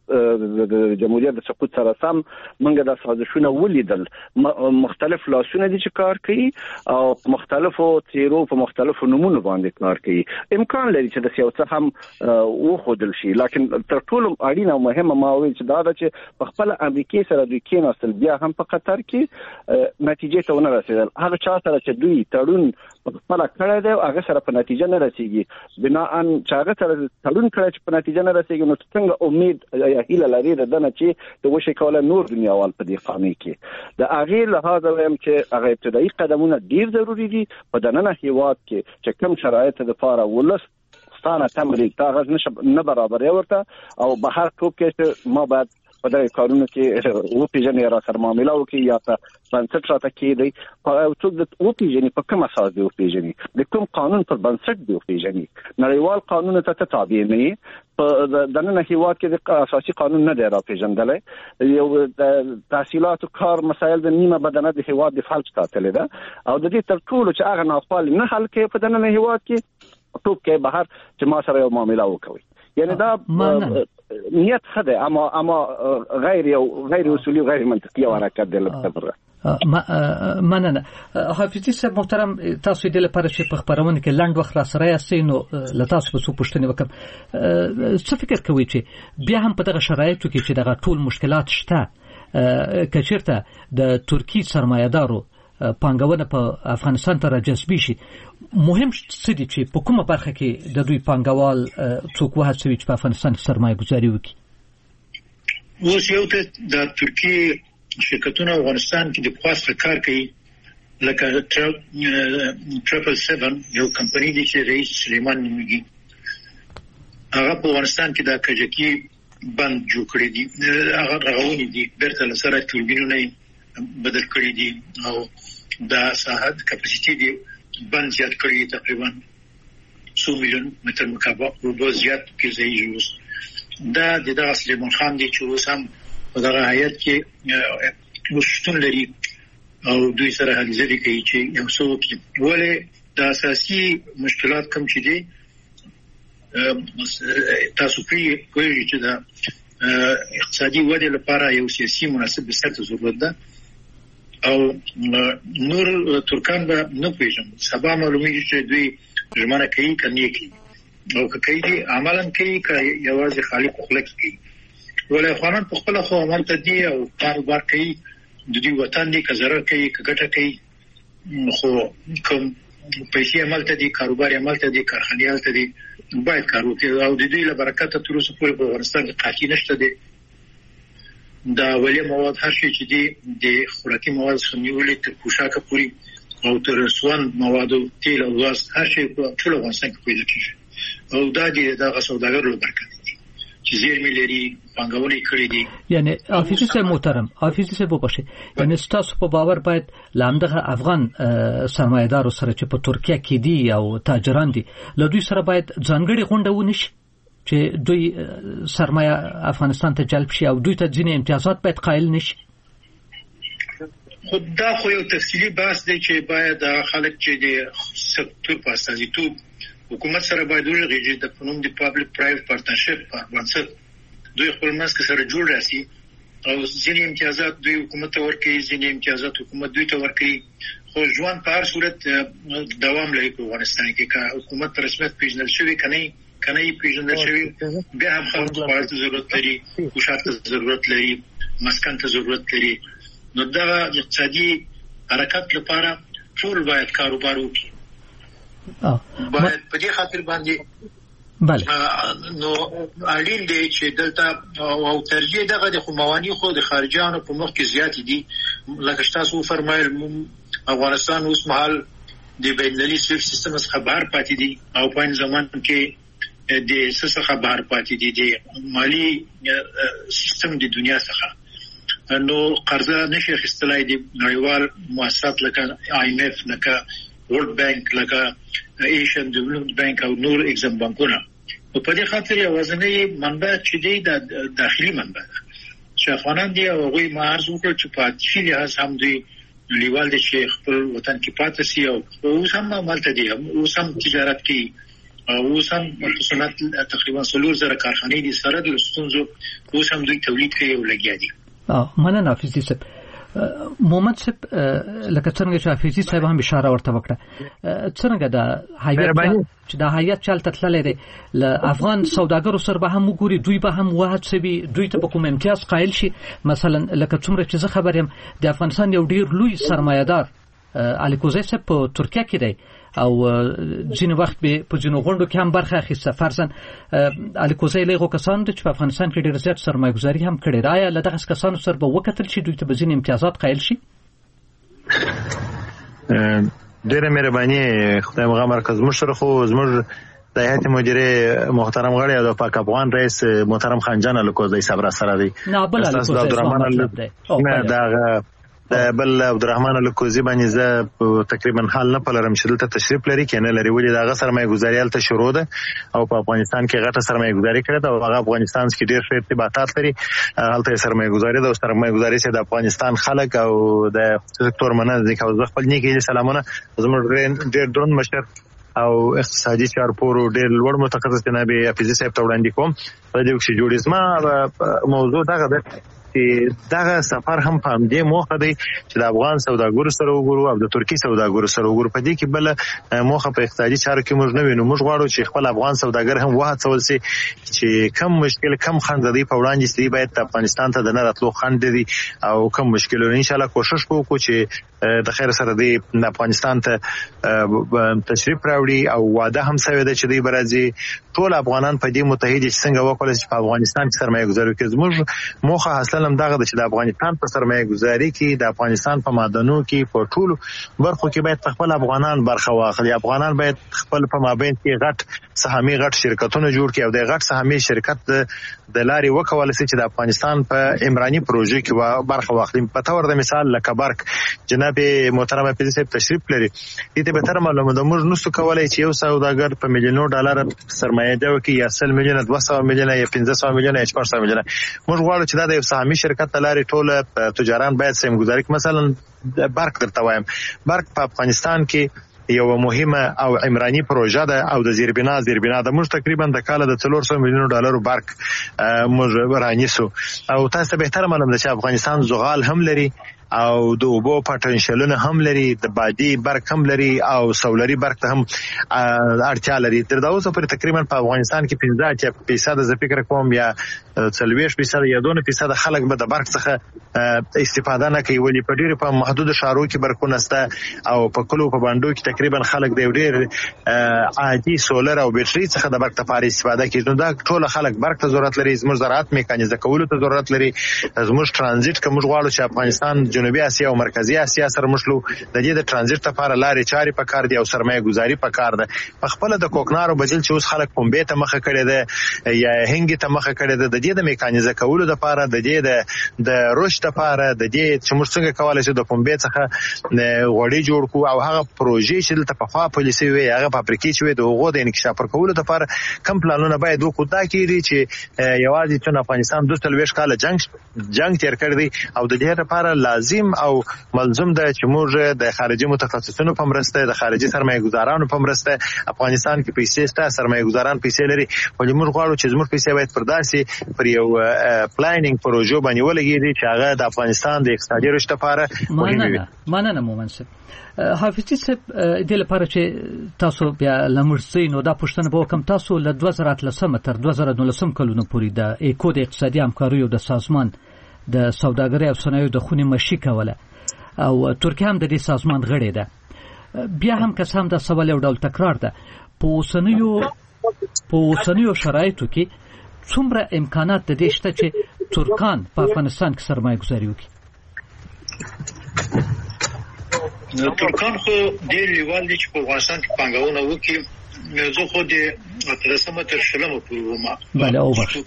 د جمهوریت د سقوط سره سم موږ د سازشونو ولیدل مختلف لاسونه دي چې کار کوي او مختلفو تیرو په مختلفو نمونه باندې کار کوي امکان لري چې د سیاست هم وخدل شي لکه تر ټولو اړینه او مهمه ما ویل چې دا چې په خپل امریکای سره دوی کېناستل بیا هم په قطر کې نتیجې ته ونه رسیدل هغه چا سره چې دوی تړون په خپل کړه دی هغه سره په نتیجه نه رسیږي بناء چې هغه سره تړون کړه چې په نتیجه نه رسیږي نو څنګه امید هیله لري د دنه چې د وشي کوله نور دنیاوال په دې قانون کې د هغه لحاظ وایم چې هغه ابتدایي قدمونه ډیر ضروری دي په دننه هیواد کې چې کوم شرایط د لپاره ولس ستانه تمرین تاغز نه برابر ورته او بهر ټوب کې ما بعد په دغه کارونو کې او پیژنې را سره معاملې وکړي یا په بنسټ راته کېدی او څوک د او پیژنې په کوم اساس دی او پیژنې د کوم قانون پر بنسټ دی او پیژنې نړیوال قانون ته تابع نه وي په دننه هیواد کې د اساسي قانون نه دی را پیژندلې یو د تحصیلات او کار مسایل د نیمه بدنه د هیواد د فلج ساتل ده او د دې تر ټولو چې هغه ناخوال نه حل کې په دننه هیواد کې ټوب کې بهر چې ما سره یو معاملې وکوي یعنی دا نیت خده اما غیر اصولی غیر منطقي حرکت دی لپاره مننه حافظي صاحب محترم تاسو دې لپاره چې په خبرونه کې لاند وخت را سره یاستئ نو لتاسو په څو پوښتنې وکم څه فکر کوئ چې بیا هم په دغه شرایطو کې چې دغه ټول مشکلات شته کچیرته د ترکی سرمایه‌دارو پانګونه په افغانستان ته راجذبي شي مهم څه دي چې په کومه برخه کې د دوی پانګوال څوک وهڅوي چې په افغانستان کې سرمایه گذاري وکړي اوس یو ته د ترکی شرکتونه افغانستان کې د خاص کار کوي لکه ټریپل 7 یو کمپنی دی چې رئیس سلیمان نومیږي هغه په افغانستان کې د کجکی بند جوړ کړی دی هغه راغونی دي برته لسره توربینونه بدل کړی دي او دا ساحت کپاسټي دی بند زیات کړی تقریبا 100 میلیون متر مکعب او زیات کې ځای دا د سلیمان خان دی چې اوس هم په دغه حیات کې مشتون لري او دوی سره هلي کوي چې یو څو کې ولې د اساسي مشکلات کم چې دي تاسو کوي چې دا اقتصادي وده لپاره یو سیاسي مناسب بسته ضرورت ده او نور ترکان به نه پیژن سبا معلومیږي چې دوی ژمنه کوي کني کوي او کوي دي عملاً کوي که یوازې خالی په خلک کوي ولې افغانان په خپل خو عمل ته دي او کاروبار کوي د دې وطن دي که ضرر کوي که ګټه کوي خو کوم پیسې عمل ته دي کاروبار عمل ته دي کارخانې عمل ته دي باید کار وکړي او د دې له برکته تر اوسه پورې په افغانستان کې قاچي نشته دي دا ولې مواد هر شي چې دي د خوراکي مواد څخه تر پوشاکه پوري او تر سوان مواد تیل او غاز هر شي په ټول افغانستان کې پیدا کیږي او دا د سوداګرو برکت دي چې زیرمې لري پانګونه کړې دي یعنی حافظي صاحب محترم حافظي صاحب وبخښئ یعنی تاسو په باور باید لامدغه افغان سرمایه‌دارو سره چې په ترکیه کې دي او تاجران دي له دوی سره باید ځانګړي غونډه ونشي چې دوی سرمایه افغانستان ته جلب شي او دوی ته ځینې امتیازات باید قائل نشي خدای خو یو تفصیلی بحث دی چې باید خلک چې د سکتور په استازیتوب حکومت سره باید ورغږي د قانون د پابلیک پرایویټ پارتنرشپ په بنسټ دوی خپل منځ کې سره جوړ راسي او ځینې امتیازات دوی حکومت ته ورکړي ځینې امتیازات حکومت دوی ته ورکړي خو ژوند په هر صورت دوام لري په افغانستان کې که حکومت رسمیت پیژندل شوی کنه پیژندل شوی بیا هم خلکو ته ضرورت لري پوشاک ته ضرورت لري مسکن ته ضرورت لري نو دا اقتصادي حرکت لپاره ټول باید کاروبار وکړي باید په دې خاطر باندې بله نو اړین دی چې دلته او ترجیح دغه د موانع خو د خارجانو په مخ کې زیات دي لکه تاسو فرمایل افغانستان اوس مهال د بینالمللي سویفټ سیستم څخه بهر پاتې دي او په ځمان کې د څخه بهر پاتې دي د مالی سیستم د دنیا څخه نو قرضه نشي اخیستلای دي نړیوال مؤسسات لکه IMF لکه ورلد بانک لکه ایشین ډیولپمنٹ بانک او نور اگزام بانکونه په دې خاطر یوازینی منبع چې دی د داخلي منبع چې افغانان دي او غوي مارز وکړي چې په تشیل هاس هم دوی لیوال د شیخ خپل وطن کې پاتې سي او اوس هم مالته دي اوس هم تجارت کوي اوس هم په صنعت تقریبا 3,000 کارخانې دي سره د ستونزو اوس هم دوی تولید کوي او لګیا دي. مننه حافظي صاحب. محمد صاحب لکه څنګه چې حافظي صاحب هم اشاره ورته وکړه څنګه د هیئت چې د هیئت چلته تللی دی له افغان سوداګرو سره به هم وګوري دوی به هم وهڅوي دوی ته به کوم امتیاز قایل شي. مثلا لکه څومره چې زه خبر یم د افغانستان یو ډیر لوی سرمایه‌دار الیکوزی صاحب په ترکیه کې دی او ځینې وخت به په ځینو غونډو کې هم برخه اخیسته. فرضاً الیکوزی له کسانو چې په افغانستان کې ډېر زیات سرمایه‌ګذاري هم کړې ده، آیا له دغه کسانو سره به وکتل شي دوی ته به ځینې امتیازات قایل شي؟ ډېره مهرباني خدای مغه مرکز مشر خو زموږ د هیئت مدیره محترم غړی او د پاک افغان رئیس محترم خانجان الیکوزی صاحب را سره دی. نه بل الیکوزی بل عبدالرحمن الیکوزی باندې زه تقریبا حال نه پلرم چې دلته تشریف لري کنه لري ولې دغه سرمایه‌ګذاري هلته شروع ده او په افغانستان کې غټه سرمایه‌ګذاري کړې ده او هغه افغانستان کې ډېر ښه ارتباطات لري. هلته سرمایه‌ګذاري ده او سرمایه‌ګذاري چې د افغانستان خلک او د سکتور منځ کې او خپل نیکی سلامونه زموږ ډېر درون مشر او اقتصادي چارپورو ډېر لوړ متخصص جناب حافظي صاحب ته وړاندې کوم په دې کې جوړیزما موضوع دغه ده چې دغه سفر هم په همدې موخه دی چې د افغان سوداګرو سره وګورو او د ترکی سوداګرو سره وګورو. په دې کې بل موخه په اقتصادي چارو کې موږ نه وینو. موږ غواړو چې خپل افغان سوداګر هم وهڅول شي چې کم مشکل کم خنډ دی په وړاندې سي باید افغانستان ته د نه راتلو خنډ دی او کم مشکلونه ان شاء الله کوشش وکړو چې د خیر سره دی افغانستان ته تشریف راوړي او وعده هم شوی دی چې دی برازي ټول افغانان په دې متحد څنګه وکړي چې په افغانستان کې سرمایه‌ګذاري کوي. زموږ موخه اصلا هم دغه چې د افغانستان په سرمایه‌ګذاري کې د افغانستان په معدنو کې په ټولو برخو کې باید خپل افغانان برخه واخلي. افغانان باید خپل په مابین کې غټ سهامي غټ شرکتونه جوړ کړي او د غټ سهامي شرکت د لارې وکول شي چې د افغانستان په عمراني پروژې کې برخه واخلي. په تور د مثال لکه برق جناب محترم حافظي صاحب تشریف لري دې به تر معلومه ده موږ نو کولای چې یو سوداګر په میلیونو ډالر سرمایه دی او کې یا 100 میلیونه 200 میلیونه یا 500 میلیونه یا 400 میلیونه موږ غواړو چې دا د یو سهامي شرکت لارې ټول تجاران باید سمګذاري کوي. مثلا برق درته وایم برق په افغانستان کې یو مهمه او عمراني پروژه ده او د زیربنا د موږ تقریبا د کال د 400 میلیونو ډالرو برق موږ رانیسو او تاسو به تر معلومه ده چې افغانستان زغال هم لري او د اوبو پټنشلونه هم لري د بادي برق هم لري او سولري برق ته هم اړتیا لري. تر دا اوسه پر تقریبا په افغانستان کې 50% ز فکر کوم یا 40% یا 2% خلک به د برق څخه استفاده نه کوي ولې په ډیره په محدود شهرو کې برقونه سته او په کلو په باندې کې تقریبا خلک د ډیر عادي سولر او بیټري څخه د برق لپاره استفاده کوي. نو دا ټول خلک برق ته ضرورت لري. زموږ زراعت میکانیزه کولو ته ضرورت لري. زموږ ترانزیت کوم غواړو چې افغانستان جنوبي اسیا او مرکزی اسیا سره مشلو د دې د ترانزیت لپاره لارې چارې په کار دي او سرمایه گذاري په کار ده. په خپل د کوکنارو بجل چې اوس خلک پنبې ته مخه کړي ده یا هنګ ته مخه کړي ده د دې د میکانیزه کولو لپاره د دې د رشد لپاره د دې چې موږ څنګه کولای شو د پنبې څخه غوړي جوړ کو او هغه پروژې چې د تفاهم پالیسي وي هغه فابریکې چې د هغو د انکشاف کولو لپاره کم پلانونه باید وکړو دا کېږي چې یوازې چې افغانستان 2 کال جنگ تیر کړی دی او د دې لپاره لازم او ملزم ده چې موږ د خارجي متخصصینو په مرسته د خارجي سرمایه‌ګذارانو په مرسته افغانستان کې پیسې ستا سرمایه‌ګذاران پیسې لري ولې موږ غواړو چې زموږ پیسې باید پر داسې پر یو پلانینګ پروژو باندې ولګي چې هغه د افغانستان د اقتصادي رشد لپاره مهمه وي. مننه مومنصب حافظي صاحب د لپاره چې تاسو بیا لمرسي نو دا پښتنه به کوم تاسو له 2013 تر 2019 کلونو پورې د اکو د اقتصادي همکاریو د سازمان د سوداګرۍ او صنایعو د خونې مشي کوله او ترکیه هم د دې سازمان غړې ده. بیا هم که هم دا سوال یو ډول تکرار ده په اوسنیو شرایطو کې څومره امکانات د دې شته چې ترکان په افغانستان کې سرمایه گذاري وکړي؟ ترکان خو ډېر لیوال دي چې په افغانستان کې پانګونه وکړي. زه خو د 13 تر 16 پورې وم. بله او بخښه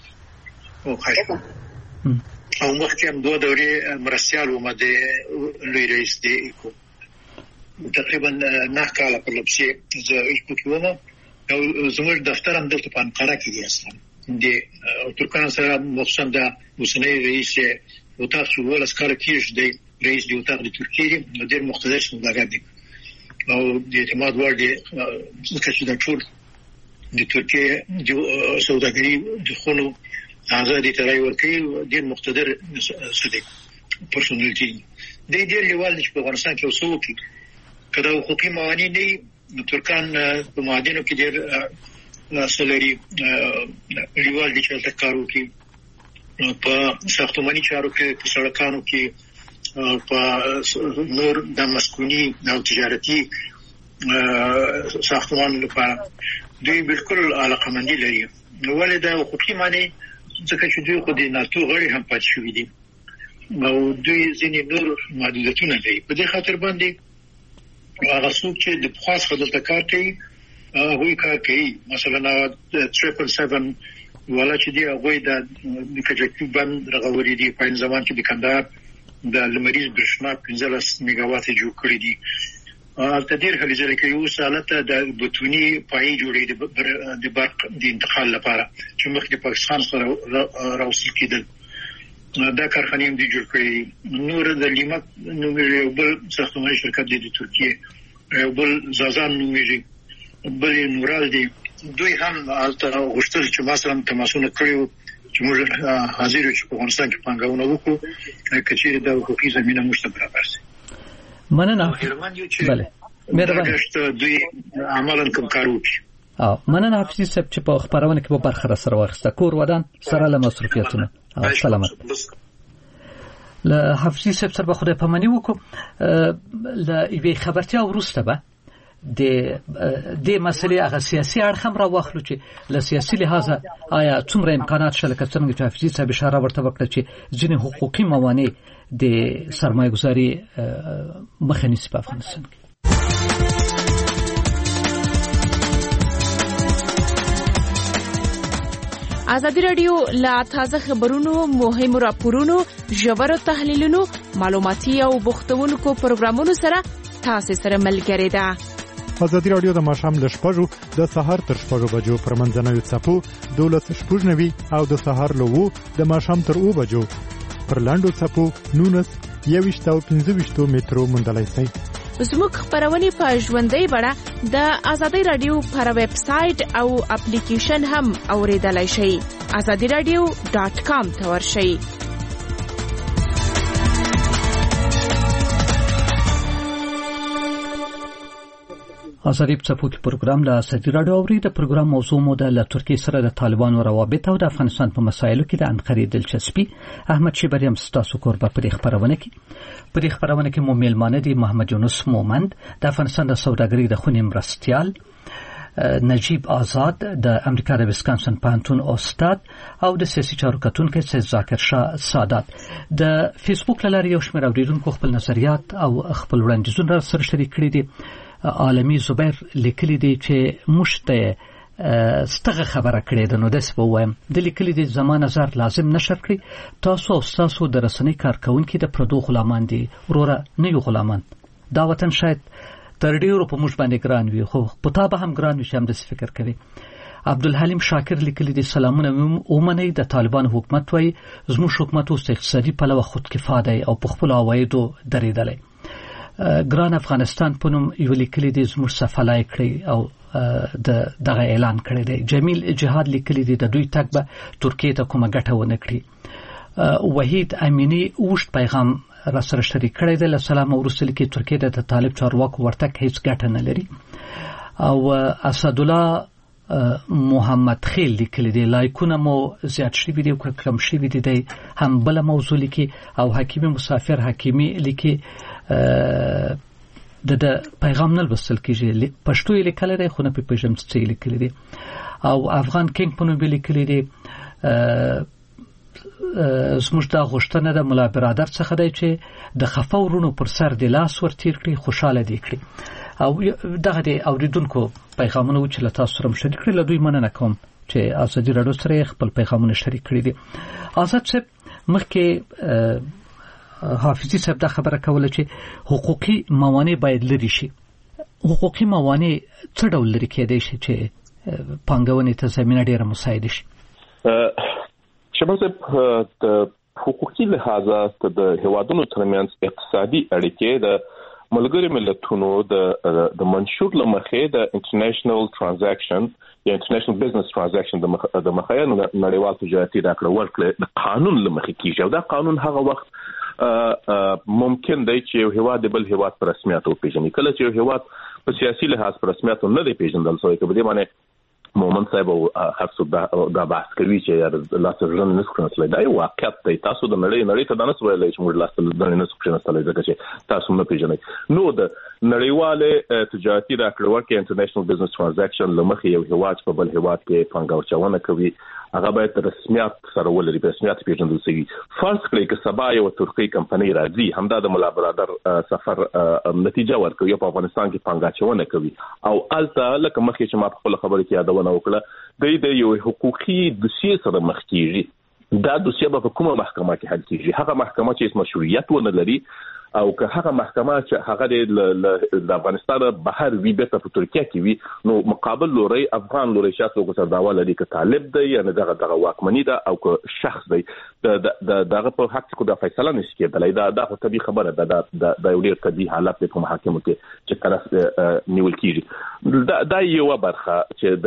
او مخکې هم 2 دورې مرستیال وم د لوی رئیس دی اکو تقریبا 9 کاله په لپسې زه اکو کې وم او زموږ دفتر هم دلته په انقره کې دی اصلا د ترکانو سره مخصوصا د اوسنی رئیس وطاق چې ولس کار کېږي دی رئیس دی وطاق د ترکیه ډېر مختصر سوداګر دی او د اعتماد وړ دی ځکه چې د ټول د ترکیه د سوداګري د خونو آزادي ترای ورکړي د مقتدر صدیق پرسونالټي د دې لیوال چې په افغانستان کې اوسو کې کله حقوقي موانع نه ترکان په معادنو کې ډېر سلري لیوال دي چې کارو کې په ساختماني چارو کې په سړکانو کې په نور د مسکوني او تجارتي ساختمان لپاره دوی بالکل علاقمندي لري ولې دا حقوقي معنی ځکه چې دوی خو د ناتو غړي هم پاتې شوي دي او دوی ځینې نور محدودیتونه لري په دې خاطر باندې هغه څوک چې د خاص خدمت کار کوي هغه کار کوي مثلا 777 ولا چې دی هغه د کجکي باندې رغوري دي په ځمان کې د کندهار د لمریز برښنا 15 میگاوات جوړ کړی دي تدیر هلي کې یو سالته د بتونی پای جوړې د برق د انتقال لپاره چې مخکې پاکستان سره راوصل کېدل دا کارخانې هم دي جوړ کړې نور د لیمت نومې بل ساختماني شرکت دی د ترکیه بل زازان نومې بل نورال دی دوی هم غوښتل چې مثلا تماسونه کړیو چې موږ حاضر یو چې په افغانستان کې پانګونه وکړو کچېره د حقوقي زمينه موږ ته برابر شي مننه بله مهرباني دوی عملاً کوم کار وکړي مننه حافظ صاحب چې په خبرونه کې به برخه سره واخیسته کور ودان سره له مصرفیاتونه سلامت له حافظ صاحب سره خدای پاماني وکړو له ایوي خبرتیا ورسته به د مسلې هغه سیاسي اړخ هم راوخلو چې له سیاسي لحاظه آیا څومره امکانات شته لکه څنګه چې حافظ صاحب اشاره ورته وکړه چې ځینې حقوقي موانع د سرمایه‌ګذاري مخه نیسي په افغانستان کې ازادي رادیو لا تازه خبرونو مهم راپورونو ژور تحلیلونو معلوماتي او بوختونکو پروګرامونو سره تاسو سره ملګری ده ازادي رادیو د ماښام ل 6:00 د سهار تر 6:00 بجو پر منځنوي څپو 12:00 او د سهار ل 2:00 د ماښام تر 2:00 بجو پر لاندو څپو 19 او 15 مترو مندلای سي زموږ خبرونه په ژوندۍ بڼه د ازادي رادیو پر ویب سټ او اپلیکیشن هم اوریدلای شئ azadiradio.com ته ورشئ ازادي په پروګرام له ازادي رادیو اوري د پروګرام موضوع مو د ترکیه سره د طالبانو روابط او د افغانستان په مسایلو کې د انقرې دلچسپي احمد شیبریم ستاسو کوربه په خبرونه کې مو میلمانه دي محمد یونس مومند د افغانستان د سوداګرۍ د خونې مرستيال نجیب آزاد د امریکا د ویسکانسن پانتون استاد او د سیاسي چارو کتونکو سید ذاکر شاه سادات د فیسبوک لارې یو شمېر اوریدونکو خپل نظریات او خپل وړاندیزونه سره شریک کړي دي عالمي زبیر لیکلي دي چې مشته ستغه خبره کړې ده نو داس په وایم د لیکلي دي زمانه نظر لازم نشر کړی تاسو او تاسو د رسنۍ کارکونکو د پردو غلامان دي وروره نه یو غلامان دا وطن شاید تر ډیرو په موږ باندې ګران وي خو په تا به هم ګران وي چې هم د فکر کوي عبدالحلیم شاکر لیکلي دي سلامونه اومنه د طالبان حکومت وای زموږ حکومت اوس اقتصادي پلوه خودکفا دی او په خپل عوایدو درېدلی ګران افغانستان په نوم یو لیکلي دي زموږ سفلای کړی او دغه اعلان کړی دی جمیل جهاد لیکلي دي د دوی تک به ترکیه ته کومه ګټه ونه کړي وحید امینی اوشت پیغام را سره شریک کړی دی له سلام ورسول کې ترکیه د طالب چارواکو ورتک هیڅ ګټه نه لري او اسد الله محمد خیل لیکلی دی لایکونه مو زیات شوي دي او کم شوي دي هم بل موضوع لیکي او حکیمی مسافر حکیمی لیکي د پیغام نه لوستل کیږي پښتو یې لیکل دی خو نه په پېژم څه لیکل دی او افغان کینګ په نوم لیکل دی زموږ دا غوښتنه د ملا برادر څخه دی چې د خفورونو پر سر د لاس ورتیر کړي خوشاله دي کړي او دغه د اوریدونکو پیغامونه چې له تاسو سره شریک کړي له دوی مننه کوم چې ازادي رادیو سره خپل پیغامونه شریک کړي دي آزاد صاحب مخکې حافظي صاحب دا خبره کوله چې حقوقي موانع باید لري شي حقوقي موانع څه ډول لري کېدای شي چې پانګونې ته زمينه ډیره مساعد شي شباب د حقوقي لحاظه د هوادونو ترمنځ اقتصادي اړیکې د ملګری ملتونو د منشور لمخې د انټرنیشنل ترانزیکشن یا انټرنیشنل بزنس ترانزیکشن د مخې نړیوال تجارتي راکړه ورکړه د قانون لمخې کیږي او دا قانون هغه وخت ممکن دی چې یو هیواد بل هیواد پر رسمیت وپیژني. کله چې یو هیواد په سیاسي لحاظ پر رسمیت نه دی پیژندل شوی که په دې معنی مومن صاحب او هر څوک دا بحث کوي چې لاسته ژوند نه سکرنسلی دا یو واقعیت دی. تاسو د نړۍ ته دا نه ویلی چې موږ لاسته ژوند نه سکرنسلی ځکه چې تاسو نه پیژنئ. نو د نړیوالې تجارتي راکړه ورکړه انټرنیشنل بزنس ترانزیکشن لمخې یو هیواد په بل هیواد کې پانګه اچونه کوي هغه باید رسمیت سره ولري، په رسمیت پیژندل شي. فرض کړئ چې سبا یو ترکي کمپنۍ راځي همدا د ملا برادر سفر نتیجه ورکوي په افغانستان کې پانګه اچونه کوي او الته لکه مخکې چې ما په خپل خبره کې یادونه وکړه د یو حقوقي دوسیه سره مخ کیږي. دا دوسیه به په کومه محکمه کې حل کیږي؟ هغه محکمه چې مشروعیت ونه لري او که هغه محکمه چې هغه د افغانستان بهر وی بیرته په ترکیه کې وي نو مقابل لوري افغان لوري شخص او سره داوا لري که طالب دی یا دغه واکمنی ده او که شخص دی دغه په حق کې د فیصله نشي کېدلای. دا خو طبيعي خبره ده د یو ډیر طبيعي حالت په محاکمو کې چې طرف نیول کیږي. دا یو برخه چې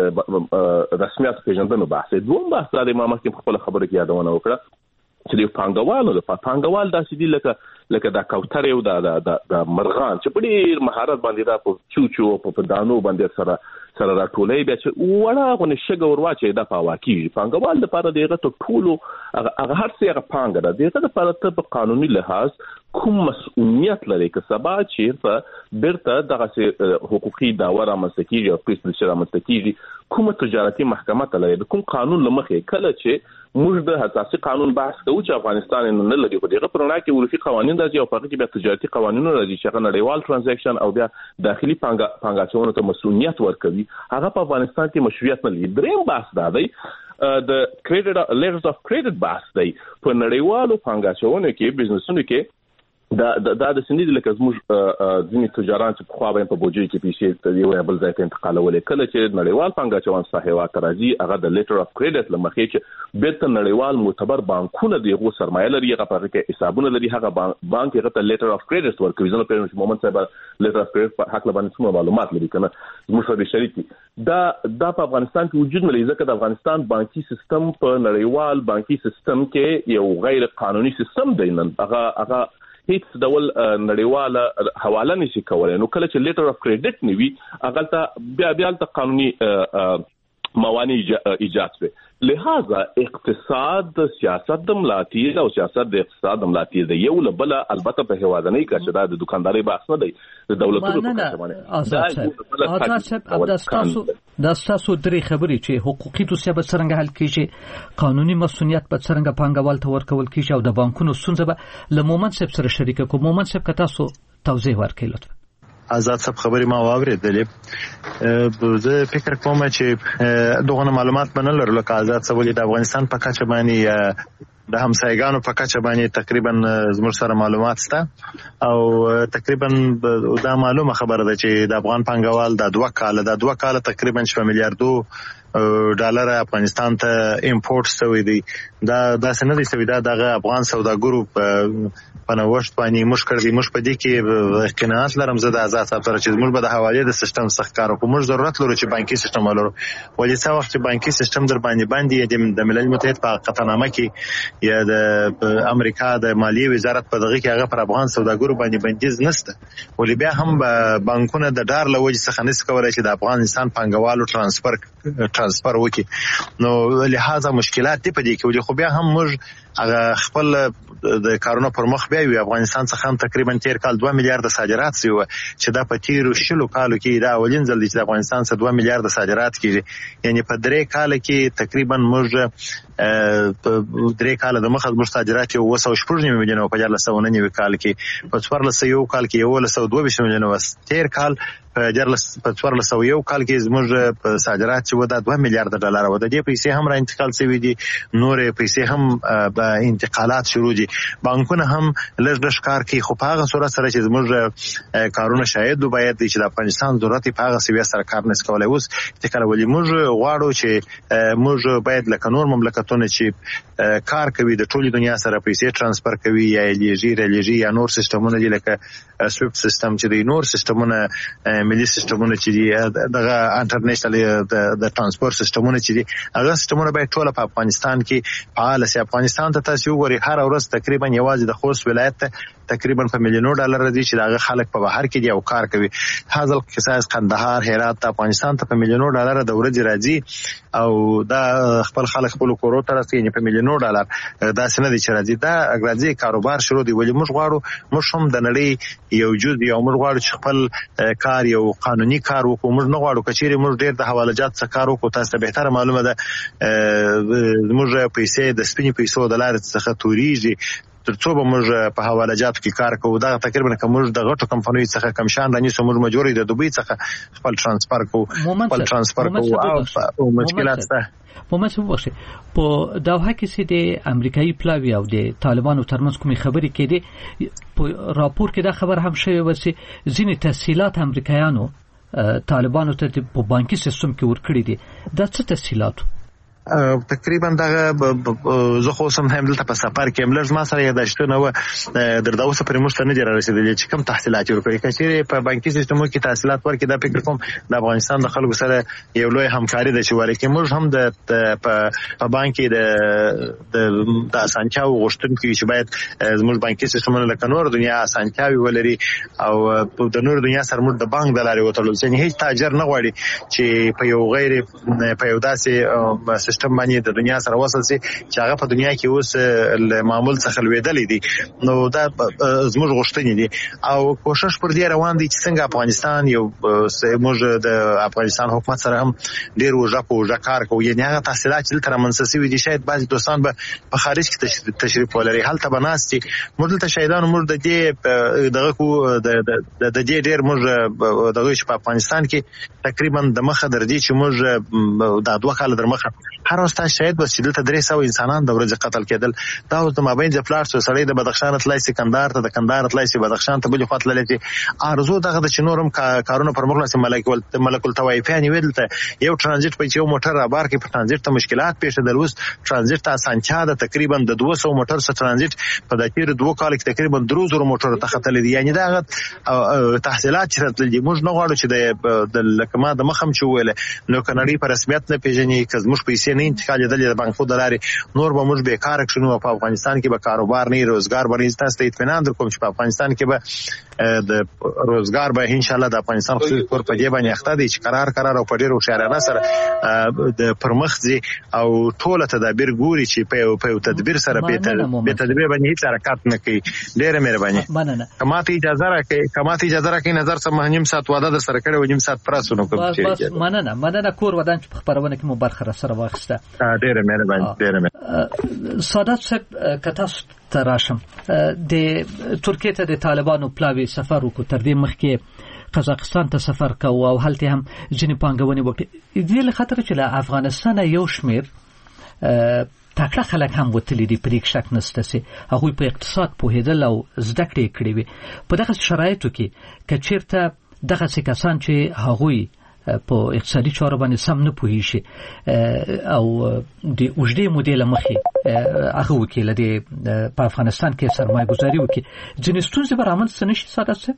د رسمیت پیژندنې بحث. دوم بحث د امام کې خپل خبره کې یادونه وکړه چې د پانګوال داسې دي لکه دا کوتر یو د مرغان چې په ډېر مهارت باندې دا په چوچو په دانو باندې سره راټولوي بیا چې وړه غونې شګه ور واچوي دا په هوا کېږي. پانګوال دپاره د هغه تر ټولو هغه هر څه هغه پانګه ده د هغه دپاره ته په قانوني لحاظ کوم مسؤلیت لري که سبا چېرته بیرته دغسې حقوقي دعوه رامنځته کېږي او پیسې رامنځته کېږي کومه تجارتي محکمه ته لري د کوم قانون له مخې کله چې موږ د اساسي قانون بحث کوو چې افغانستان نه لري خو دغه پرونه کې ورفي قوانين راځي او په هغه کې بیا تجارتي قوانين راځي چې هغه نړیوال ترانزیکشن او بیا داخلي پانګه اچونې ته مسؤلیت ورکوي هغه په افغانستان کې مشروعیت نه لري. دریم بحث دا دی د کریډټ لیټرز اف کریډټ بحث دی په نړیوالو پانګه اچونې کې بزنسونو کې دا د سندې لکه زموږ ځینې تجاران چې په خوا باندې په بوجي کې پیسې یو بل ځای ته انتقالولې کله چې نړیوال پانګه اچون صاحبات راځي هغه د لیټر اف کریډټ لمخې چې بیرته نړیوال معتبر بانکونه دغه سرمایه لري هغه په کې حسابونه لري هغه بانک هغه ته لیټر اف کریډټ ورکوي. زنه په مومن صاحب لیټر اف کریډټ په حق باندې څومره معلومات لري کنه زموږ سره شریکي دا په افغانستان کې وجود نه لري ځکه د افغانستان بانکي سیستم په نړیوال بانکي سیستم کې یو غیر قانوني سیستم دی. نن هغه هیڅ ډول نړیواله حواله نشي کولای. نو کله چې لیټر اف کریډټ نیوي هغه ته بیا ته قانوني موانع ایجاد شوه. لہذا اقتصاد سیاست د ملاتیر او سیاست د اقتصاد د ملاتیر دی یو له بل البته په هوادنۍ کې چې د دکانداري بحث نه دی د دولتونو په کچه باندې دا تاسو درې خبرې چې حقوقي توسعه به څنګه حل کیږي قانوني مسؤلیت به څنګه پانګوال ته ورکول کیږي او د بانکونو ستونزه به له مومن صاحب سره شریک کوم. مومن صاحب که تاسو توضیح ورکړئ لطفا. آزاد صاحب خبرې ما واورېدلې زه فکر کوم چې دغه معلومات باندې لرل که آزاد صاحب د افغانستان په کچه باندې د همسایګانو په کچه باندې تقریبا زموږ سره معلومات شته او تقریبا دا معلومه خبره ده چې د افغان پانګوال د 2 کال تقریبا 6 میلیارډ ډالر افغانستان ته امپورټ شوی دی. دا سند دی دا د افغان سوداګرو په نوښت باندې مشکل دي. موږ په دې کې قناعت لرم زه د آزاد صاحب سره چې موږ به د حواله د سیستم څخه کار وکړو. موږ ضرورت لرو چې بانکي سیستم ولرو ولې څه وخت چې بانکي سیستم در باندې د ملل متحد په قطعنامه کې یا د امریکا د مالیې وزارت په دغه کې هغه پر افغان سوداګرو باندې بندیز نشته ولې بیا هم بانکونه د ډار لوجه څخه نس کولای چې د افغانستان پانګوالو ترانسفر وکړي. نو لہذا مشکلات دي په دې کې ولې خو بیا هم موږ هغه خپل د کارونو پر مخ بیا وي. افغانستان څخه هم تقریبا تیر کال 2 میلیارډ صادرات شو چې دا په تیرو شلو کالو کې دا اولین ځل چې افغانستان څخه 2 میلیارډ صادرات کیږي یعنی په 3 کال کې تقریبا موږ 3 کال د مخه موږ صادرات یو 2.8 میلیون په 1409 کال کې په 1401 کال کې 122 میلیون وس تیر کال په 1401 کال کې زموږ په صادرات چې ودا 2 میلیارډ ډالر و د دې پیسې هم را انتقال شوې دي نور پیسې هم انتقالات شروع دي. بانکونه هم لږ کار کوي، خو په هغه صورت سره چې زموږ کارونه شاید باید چې د افغانستان ضرورت په هغه سوي سره کار نس کولای. اوس چې کله ولې موږ غواړو چې موږ باید لکه نور مملکتونه چې کار کوي د ټولي دنیا سره پیسې ترانسفر کوي یا لیږي یا نور سیستمونه دي لکه سویفت سیستم چې د نور سیستمونه ملي سیستمونه چې دي دغه انټرنیشنل د ترانسپورت سیستمونه چې دي هغه سیستمونه باید ټول په افغانستان کې فعال شي. افغانستان ته تاسو وګورئ هر ورځ تقریبا یوازې د خوست ولایت تقریبا په میلیونو ډالر دي چې دغه خلک په بهر کې دي او کار کوي. حاصل قصاص قندهار هرات افغانستان ته په میلیونو ډالر د ورځې راځي او دا خپل خلک خپل کورو ته راځي په میلیونو ډالر دا سند چې راځي دا راځي کاروبار شروع دی. ولې موږ غواړو موږ هم د نړۍ یو جز یو موږ غواړو چې خپل کار یو قانوني کار وکړو. موږ نه غواړو کچېری موږ ډېر د حوالجات څخه کار وکړو. تاسو ته به معلومه ده موږ پیسې د سپینې پیسو د لارې څخه توريږي ترڅو به موږ په حوالجاتو کې کار کوو. دا تقریبا کوم د غټو کمپنیو څخه کم شان رانیسو موږ مجبورې د دوبۍ څخه خپل ترانسفر کوو او مشکلات ده. محمد صاحب وښه په داوها کې چې د امریکایي پلاوی او د طالبانو ترمنځ کومې خبرې کېدې په راپور کې دا خبر هم شوی و چې ځینې تسهیلات امریکایانو طالبانو ته په بانکي سیستم کې ورکړي دي. دا څه تسهیلات؟ تقریبا دغه زه خو سم هم دلته په سفر کې ملز ما سره یاداشتونه و دردا اوسه پر مشته نه جوړ رسیدلی چې کوم تحصیلات ورکړي کچېره په بانکي سیستمو کې تحصیلات ورکړي. دا فکر کوم د افغانستان د خلکو سره یو لوی همکاري ده چې ورکه موږ هم د په بانکي د اسانتیاو غوښتونکو چې باید زموږ بانکي سیستمونه لکه نور دنیا اسانتیاوي ولري او د نور دنیا سره موږ د بانک د لارې وټول چې هیڅ تاجر نه غواړي چې په یو غیر په یو داسې سیستم باندې د دنیا سره وصل سي چې هغه په دنیا کې اوس معمول څخه لویدلې دي. نو دا زموږ غوښتنې دي او کوشش پر دې روان دي چې څنګه افغانستان یو موږ د افغانستان حکومت سره هم ډیر وژه کار کوو. یعنی هغه تحصیلات چې تر منسسي وي دي شاید بعض دوستان به په خارج کې تشریف ولري هلته بناستي موږ ته شهیدانو موږ د دې دغه کو د دې ډیر موږ دغه چې په افغانستان کې تقریبا د مخه درځي چې موږ د 2 کال در مخه هر وخت شاید بس چې دلته 300 انسانان د ورځې قتل کېدل. دا اوس د مابین د پلاټ سره د بدخشان تلای سکندر ته د کندهار تلای سي بدخشان ته بل خاطر لته ارزو دغه د چنورم کارونه پر مخ لاس ملک التوایفان ویلته یو ترانزیت په یو موټر را بار کې په ترانزیت ته مشکلات پیښ دل. اوس ترانزیت ته اسانچا د تقریبا د 200 موټر سره ترانزیت په دکیر 2 کال کې تقریبا 300 موټر ته خطر دي. یعنی دا تحصیلات چې راتل دي موږ نه غواړو چې د لکما د مخم چې ویل نو کنړی په رسمیت نه پیژني کز موږ پیسې نه انتقال دي د بانکو دلاري نور به موږ بیکار کښنو په افغانستان کې به کاروبار نه روزګار باندې تاسو ته اطمینان درکوم چې په افغانستان کې به د روزګار به ان شاء الله د افغانستان خصوصي کور په دې باندې اخته دي چې قرار او په ډیرو شهرانه سره د پرمخ دي او ټول تدابیر ګوري چې په تدبیر سره به تدبیر باندې هیڅ حرکت نه کوي. ډیره مهرباني کماته اجازه راکړئ نظر سم نیم ساعت واده در سره کړو نیم ساعت پراسونو کوم بس مننه کور ودان چې خبرونه کې مو برخه سره واخسته. ډیره مهرباني سادات صاحب کتا تراشم د ترکیه ته د طالبانو پلاوی سفر وکړ تر دې مخکې قزاقستان ته سفر کوي او هلته هم ځینې پانګونې وکړي. دې له خاطر چې له افغانستان یو شمیر تکړه خلک هم وتلی دي په دې شک نشته چې هغه په اقتصاد پوهیدل او زده کړې کړې وي. په دغه شرایطو کې کچیرته دغه کسان چې هغوی په اقتصادي چارو باندې سم نه پوهیږي او د اوږدې مودې لمخې هغه وکیل دی په افغانستان کې سرمایه گذاري وکړي ځینې ستونزې به رامنځته نشي ساده څه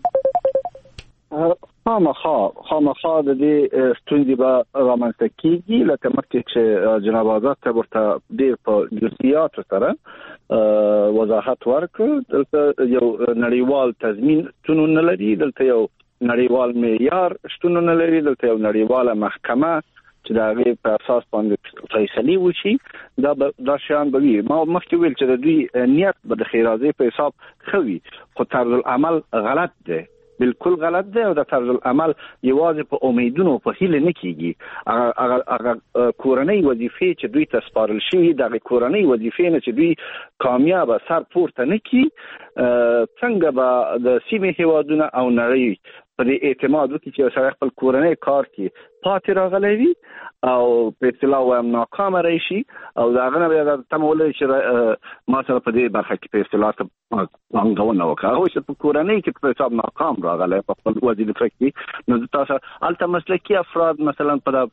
خامخا د دې ستونزې به رامنځته کیږي لکه مخکې چې جناب آزاد ته ورته ډېر په جزئیاتو سره وضاحت ورکړ. دلته یو نړیوال تضمین شتون نه لري، دلته یو نړیوال معیار شتون نه لري، دلته یو نړیواله محکمه چې دا غي په اساس باندې فیصله وشي. دا شان به وي. ما مخکې ویل چې د دوی نیت به د خیرازي په حساب خوي، خو طرز العمل غلط دی، بالکل غلط دی او د طرز العمل یوازې په امیدونو په هیله نه کیږي. هغه کورنۍ وظیفې چې دوی ته سپارل شي د کورنۍ وظیفې نه چې دوی کامیاب سر پورته نه کی، څنګه به د سیمې هیوادونه او نړۍ په دې اعتماد وکړي چې سره خپل کورنۍ کار کوي پاتې راغلی وي او په اصطلاح وایم ناکام راشي او دا غنه به تم ولې چې ما سره په دې برخه کې په اصطلاح څنګه وکړه او چې په کورنۍ کې په حساب ناکام راغله په خپل وظیفه کې نو تاسو الته مسلکي افراد مثلا په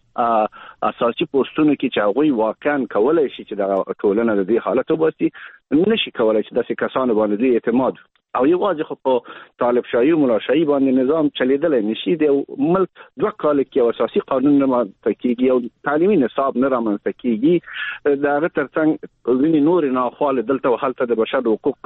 اساسي پوسټونو کې چې هغه واقعا کولای شي چې د ټولنه د دې حالت وباسي نشي کولای چې داسې کسان باندې اعتماد او یوازې خو په طالب شاهي او ملا شاهي باندې نظام چلیدل نشي د ملک دوه کال کې اساسي قانون نه ماته کیږي او تعلیمي نصاب نه رامنځته کیږي دا ترڅنګ ځینې نور نه خپل دلته وحالت د بشر حقوق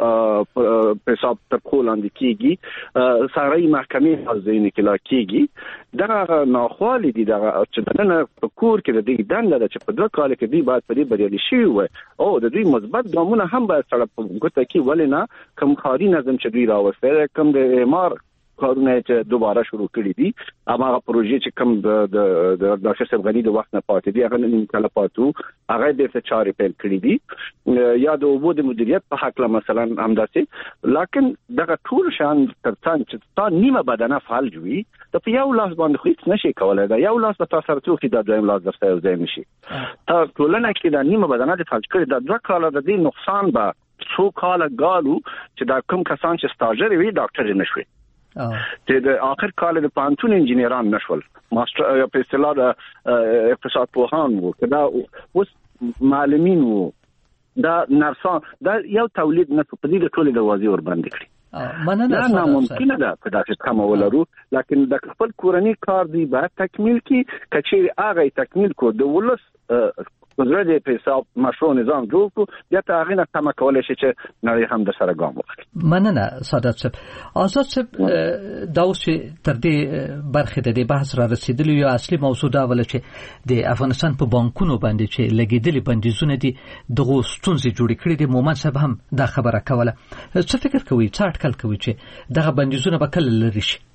په حساب تر کولاند کیږي ساري محکمې ځینې کې لا کیږي دا ناخوالي دي دا چې دنه په کور کې د دې دنده چې په دوه کال کې دی باید په دې بریالي شي او د دې مثبت ګامونه هم باید سره په ګوته کې ولنه کوم خاري نظم چې دوی راوستل کوم د امار کارونه چې دوباره شروع کړي دي هغه پروژې چې کوم د ډاکټر صاحب غنی د وخت نه پاتې دي هغه نن کله پاتو هغه د چارې پیل کړي دي یا د اوبو د مدیریت په حق له مثلا همداسې لکه دغه ټول شان ترڅنګ چې تا نیمه بدنه فعال جوړي ته په یو لاس باندې خو هیڅ نشي کولای دا یو لاس په تاسو سره څوک د دویم لاس درته یو ځای نشي تا ټولنه کې د نیمه بدنه د فعال کړي د دوه کاله د دې نقصان به څو کاله غالو چې دا کوم کسان چې سټاژر وي ډاکټر نشوي چې د اخر کال د پانتون انجینران نشول ماستر په اصطلاح د اقتصاد پوهان وو کدا اوس معلمین وو دا نرسان دا یو تولید نه په دې ټولې دروازې ور باندې کړی نه ممکنه ده په داسې کومه ولرو لکه د خپل کورنۍ کار دی باید تکمیل کی کچې هغه تکمیل کو د ولس وزرد په حساب مشروع نظام جوړ کو یا ته هغه نه تم کولای شي چې نړۍ هم د سره ګام واخلي مننه سعادت صاحب آزاد صاحب دا اوس تر دې برخه د بحث را رسیدلی یو اصلي موضوع دا ول چې د افغانستان په بانکونو باندې چې لګیدلي بندیزونه دي دغه ستونزې جوړې کړې دي مومن صاحب هم دا خبره کوله څه فکر کوي څه اټکل کوي چې دغه بندیزونه به کله لري شي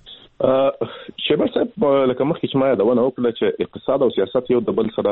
شباب صاحب لکه مخکې چې ما دا ونه وکړه چې اقتصاد او سیاست یو د بل سره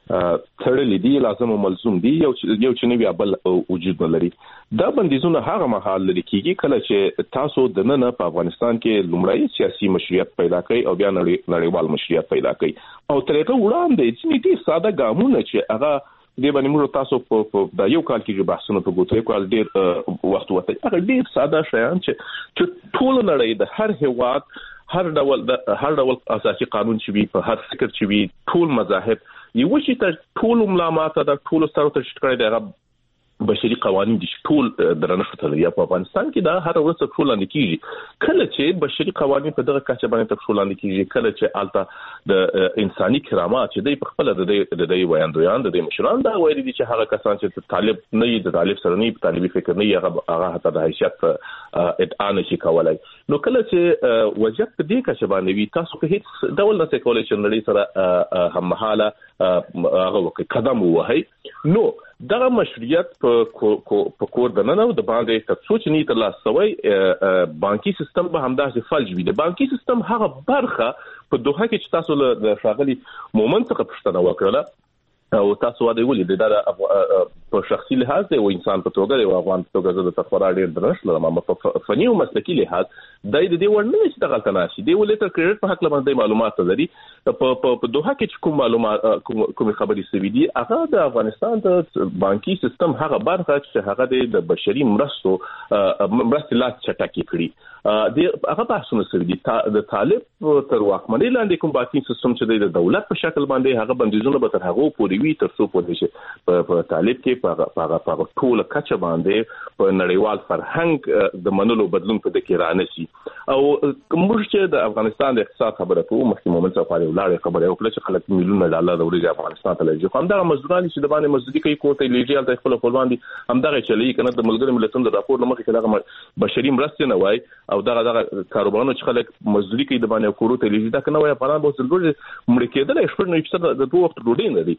تړلې دي لازم او ملزوم دي یو چې نوی بل وجود لري دا بندیزونه هغه مهال لري کیږي کله چې تاسو د نن په افغانستان کې لومړی سیاسي مشروعیت پیدا کړئ او بیا نړیوال مشروعیت پیدا کړئ او تر هغه وړاندې چې دې ساده ګامونه چې هغه د باندې موږ تاسو په د یو کال کې بحثونه په ګوتو کول ډیر وخت وته هغه ډیر ساده شیان چې ټول نړۍ د هر هیواد هر ډول اساسي قانون چې وي په هر فکر چې وي ټول مذاهب یو شي ته ټول ملامات د ټول سره تشکیل کړي دغه بشري قوانين دي ټول درنښت لري په افغانستان کې دا هر ورځ ټول لاندې کیږي کله چې بشري قوانين په دغه کچه باندې ټول لاندې کیږي کله چې الته د انساني کرامات چې د خپل د ویاندویان د مشران دا وایي دي چې هغه کسان چې طالب نه دي د طالب سره نه طالبي فکر نه هغه حتی د حیثیت ادعا نشي کولای نو کله چې وضعیت په دې کچه باندې وي تاسو په هیڅ ډول نه کولای چې نړۍ سره هم مهاله هغه قدم ووهي نو دغه مشروعیت په کور د نن او د باندې تاسو چې نیت الله سوي بانکي سیستم به همداسې فلج وي د بانکي سیستم هغه برخه په دوحه کې چې تاسو له شاغلي مومن څخه پوښتنه وکړه او تاسو واده ولې دا په شخصي لحاظ او انسان په توګه او افغان په توګه د تخورا ډیر درنښت لرم په فني او مسلکي لحاظ د دې ورنه چې د غلطه ناشي دی ولې تر کریډټ په حق باندې معلومات لري په دوحه کې کوم معلومات کوم خبري سوي دي هغه د افغانستان د بانکي سیستم هغه برخه چې هغه د بشري مرستو لا چټکی کړی د هغه بحثونه سوي دي د طالب تر واکمنۍ لاندې کوم بانکي سیستم چې د دولت په شکل باندې هغه بندیزونه به تر هغه پورې وي تر څو پورې شي په طالب کې په ټول کچه باندې په نړیوال فرهنګ د منلو بدلون په دکې رانشي او موږ چې د افغانستان د اقتصاد خبره کوو مخکې مومن صاحب لاړې خبره وکړه چې خلک میلیونه ډالر د افغانستان ته لږه هم دا مزدوران چې د باندې مزدوري کوي کوته لیږي د خپل خپلوان دي هم دا چلی کنه د ملګری ملتونو د راپور لمخې کې دغه بشري مرستې نه وای او دغه کاروبارونو چې خلک مزدوري کوي د باندې کوته لیږي دا کنه وای په اړه به څلور مړ کېدل شپږ نه چې د دوه وخت ډوډۍ نه دي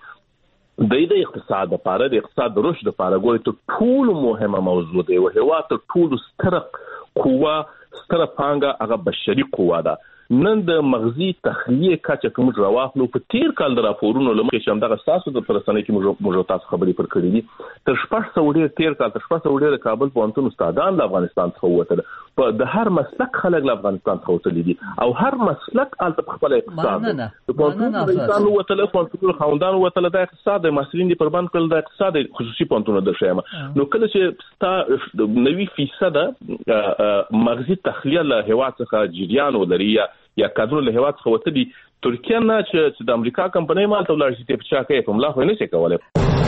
د اقتصاد لپاره د اقتصاد رشد لپاره ګوري ته ټول مهمه موضوع دی او هوا ته ټول ستر قوه ستر پانګه هغه بشري قوه ده نن د مغزي تخلیه کچه کوم راوخلو په تیر کال د راپورونو لمخې چې همدغه تاسو د پرسنۍ کې موږ تاسو خبرې پر کړې دي تر 400 ډیر تیر کال تر 400 ډیر کابل پوهنتون استادان د افغانستان څخه ووتل په د هر مسلک خلک له افغانستان څخه وتل دي او هر مسلک البته خپل اقتصاد د پوهنتون وتل پوهنتون خوندان وتل د اقتصاد مسلین دي پربند کول د اقتصاد خصوصي پوهنتون د شیمه نو کله چې 90% مغزي تخلیه له هوا څخه جریان ولري یا کادرو له هوا څخه وتلي ترکیه نه چې د امریکا کمپنۍ مال ته ولر شي په چا کې په ملا خو نه شي کولای.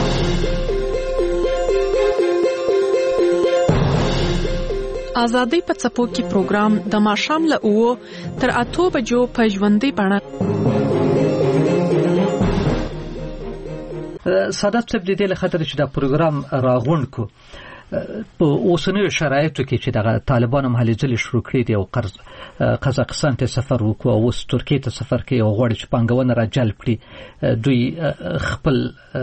آزادۍ په څپو کې پروګرام د ماښام له 9 تر 8 بجو په ژوندۍ بڼه سادات صاحب د دې لخوا چې دا پروګرام راغونډ کو په اوسنیو شرایطو کې چې د طالبانو محلي ځل شروع کړی دی او قزاقستان ته سفر وکړ او اوس ترکیه ته سفر کوي او غواړي چې پانګونه را جلب کړي دوی خپل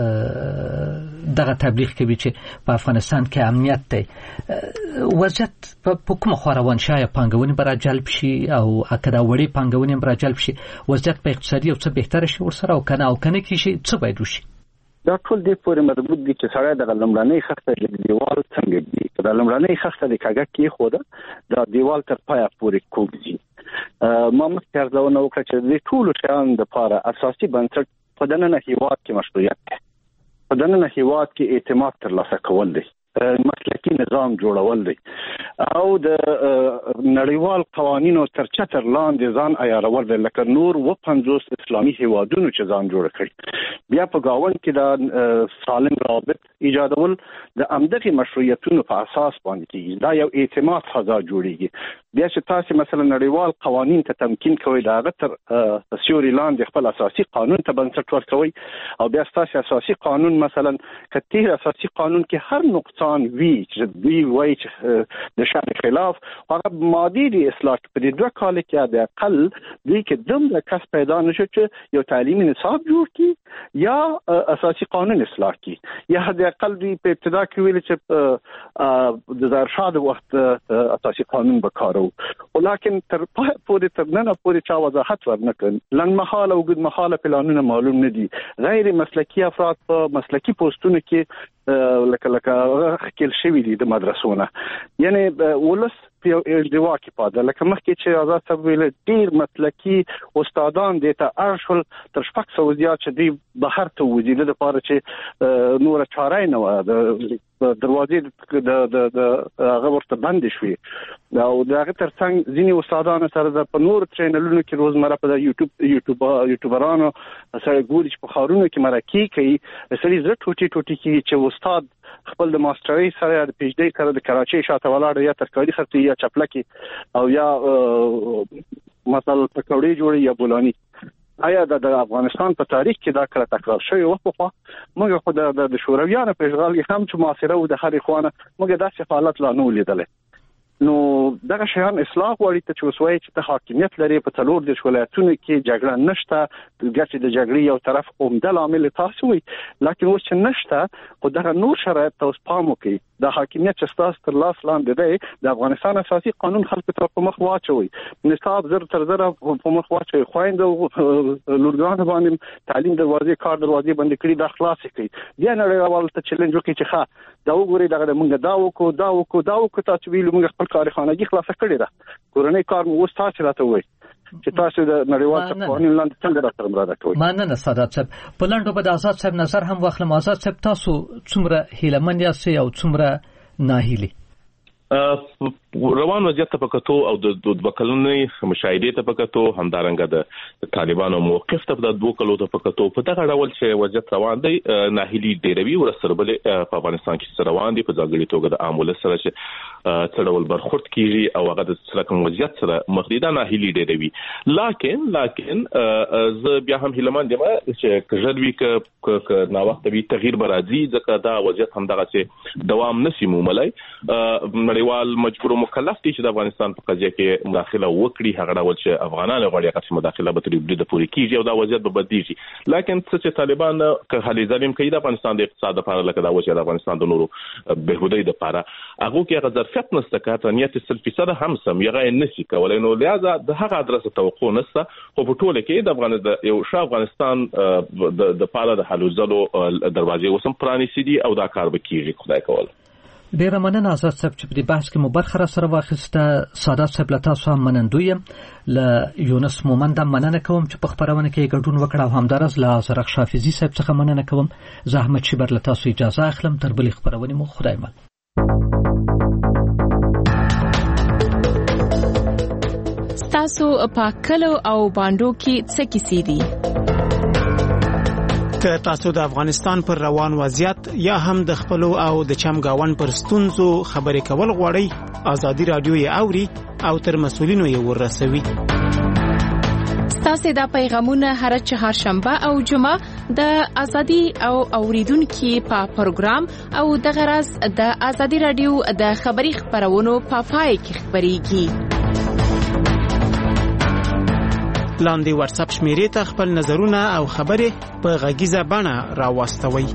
دغه تبلیغ کوي چې په افغانستان کې امنیت دی وضعیت په کومه خوا روان شي پانګونې به را جلب شي او اکه دا وړي پانګونې به را جلب شي وضعیت په اقتصادي او څه بهتر شي ورسره او کنه کې شي څه باید وشي دا ټول دې پورې مربوط دي چې سړی د لمړنۍ خښته د دیوال څنګه دی د لمړنۍ خښته د کاګه کې خو دا دیوال تر پایه پورې کوږي ما مخکې ارزونه وکړه چې د ټولو شیانو لپاره اساسي بنسټ په دننه هیواد کې مشروعیت دی په دننه هیواد کې اعتماد ترلاسه کول دی مسلکی نظام جوړول دی او د نړیوال قوانینو تر چتر لاندې ځان عیارول دی لکه نور 50 اسلامي هیوادونو چې ځان جوړ کړي بیا په گاوند کې د سالم رابط ایجادول د امدغه مشروعیتونو په اساس باندې کیږي دا یو اعتماد فضا جوړیږي بیا چې تاسو مثلا نړیوال قوانین ته تمکین کوي دا غتر سیوري لاندې خپل اساسي قانون ته بنسټ ورکوي او بیا تاسو اساسي قانون مثلا کتیر اساسي قانون کې هر نقطه وی چې دوی وایي چې د شان خلاف هغه مادي دی اصلاح په دې دوه کال کې د اقل دوی کې دومره کس پیدا نشو چې یو تعلیمي نصاب جوړ کړي یا اساسي قانون اصلاح کړي یا د اقل دوی په ابتدا کې ویل چې د ارشاد وخت اساسي قانون وکړو ولیکن تر پورې تر نن پورې چا وضاحت ورنکړ لن محاله او ګد محاله پلانونه معلوم نه دي غیر مسلکی افراد په مسلکی پوسټونو کې لکه خکل شوی دي د مدرسونه یعنی ولس په ارتوا کې پاده لکه مخکې چې آزاد صاحب ویل ډیر مسلکی استادان د ته ارشل تر شپږ سو زیات چې دی بهر ته وځي د لپاره چې نور چاره نه و د دروازې د هغه ورته بند شوی او دغه ترڅنګ ځینی استادان سره د نور چینلونو کې روزمره په یوټیوبرانو سره ګوري چې په خارونو کې مرکه کوي سړي زړه ټوټي کې چې استاد خپل د ماسترۍ سره د پی ایچ ډي سره د کراچۍ شاته ولاړ یا ترکاري خرڅي یا چپلکی او یا مثلا پکوړې جوړي یا بولانی آیا د افغانستان په تاریخ کې دا کله تکرار شوی و خو موږ خو د شورویانو په اشغال کې هم چې معاصره و د هر خوانه موږ داسې حالت لا نه لیدلې نو دغه شیان اصلاح غواړي چې وسوي چې د حاکمیت لري په تلور د ولایتونو کې جګړه نشته ګټه د جګړې یو طرف عمده عامل تاسو وي لکه اوس چې نشته خو دغه نور شرایط تاسو پام وکړئ د حاکمیت چې تاسو تر لاس لاندې دی د افغانستان اساسي قانون خلکو ته په مخ واچوي نصاب زر تر زر په مخ واچوي خويند لورګان باندې تعلیم دروازې کار دروازې بند کړي د خلاص کړي بیا نړیوال ته چیلنج وکړي چې ښه دا وګوري دغه موږ دا وکړو تاسو ویلو موږ خپل کارخانګي خلاص کړی دا کورنۍ کار مو وستا چې راته وایي چې تاسو د نړیوال قانون لاندې څنګه راته مراده کوئ مننه سادات صاحب په لاندې به د آزاد صاحب نظر هم واخلم آزاد صاحب تاسو څومره هیلمن یاست او څومره ناهیلي روان وضعیت ته پکتو او د وکلنې مشاهده ته پکتو همدارنګه د طالبانو موقف ته د دوه کلو ته پکتو په دغه ډول چې وضعیت روان دی ناهیلي ډیروي ورسره بل په افغانستان کې روان دي په ځانګړي توګه د عامل سره چې څړول برخورد کیږي او هغه د سرکم وضعیت سره مخدیدا ناهیلي ډیروي لکن ز بیا هم هیلمان دي چې کژروي ک نا وخت به تغییر برازي ځکه دا وضعیت هم دغه چې دوام نسی موملای نړیوال مجبور او مکلف دي چې د افغانستان په قضیه کې مداخله وکړي. هغه ډول چې افغانان غواړي چې مداخله به تر دې پورې کیږي او دا وضعیت به بدلیږي. لکه چې طالبان که حل ظالم کوي د افغانستان د اقتصاد لپاره لکه دا وجه د افغانستان د نورو بهبودۍ لپاره هغه کې هغه ظرفیت نشته کاته نیت 100% هم سم یغه نشي کولای. نو لہذا د هغه ادرسه توقع نشته. خو په ټوله کې د افغانستان د پاره د حل ظلو دروازې وسم پرانیسي دي او دا کار به کیږي خدای کول. ډیره مننه آزاد صاحب چې په دې بحث کې مو برخه را سره واخیسته. سادات صاحب له تاسو هم منندوی له یونس مومند مننه کوم چې په خبرونه کې ګډون وکړ او همدارس له زرق شافعي صاحب څخه مننه کوم. زحمت شبر له تاسو اجازه اخلم. تر بلې خبرونه مو خدای مل. تاسو په کلو او باندو کې څه کیسې دي؟ که تاسو د افغانستان پر روان وضعیت یا هم د خپلو او د چمګاون پر ستونزو خبرې کول غواړئ، ازادي رادیو یې اوري او تر مسؤلینو یې ورسوي. تاسو دا پیغامونه هر چهارشنبه او جمعه د ازادي او اوریدونکو په پروګرام او د غرض د ازادي رادیو د خبري خبرونو په پای کې خبريږي. لاندې واتس اپ شمیرې ته خپل نظرونه او خبرې په غږیزه بڼه راوستوي.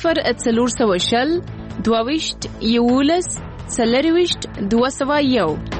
00 420 22 11 201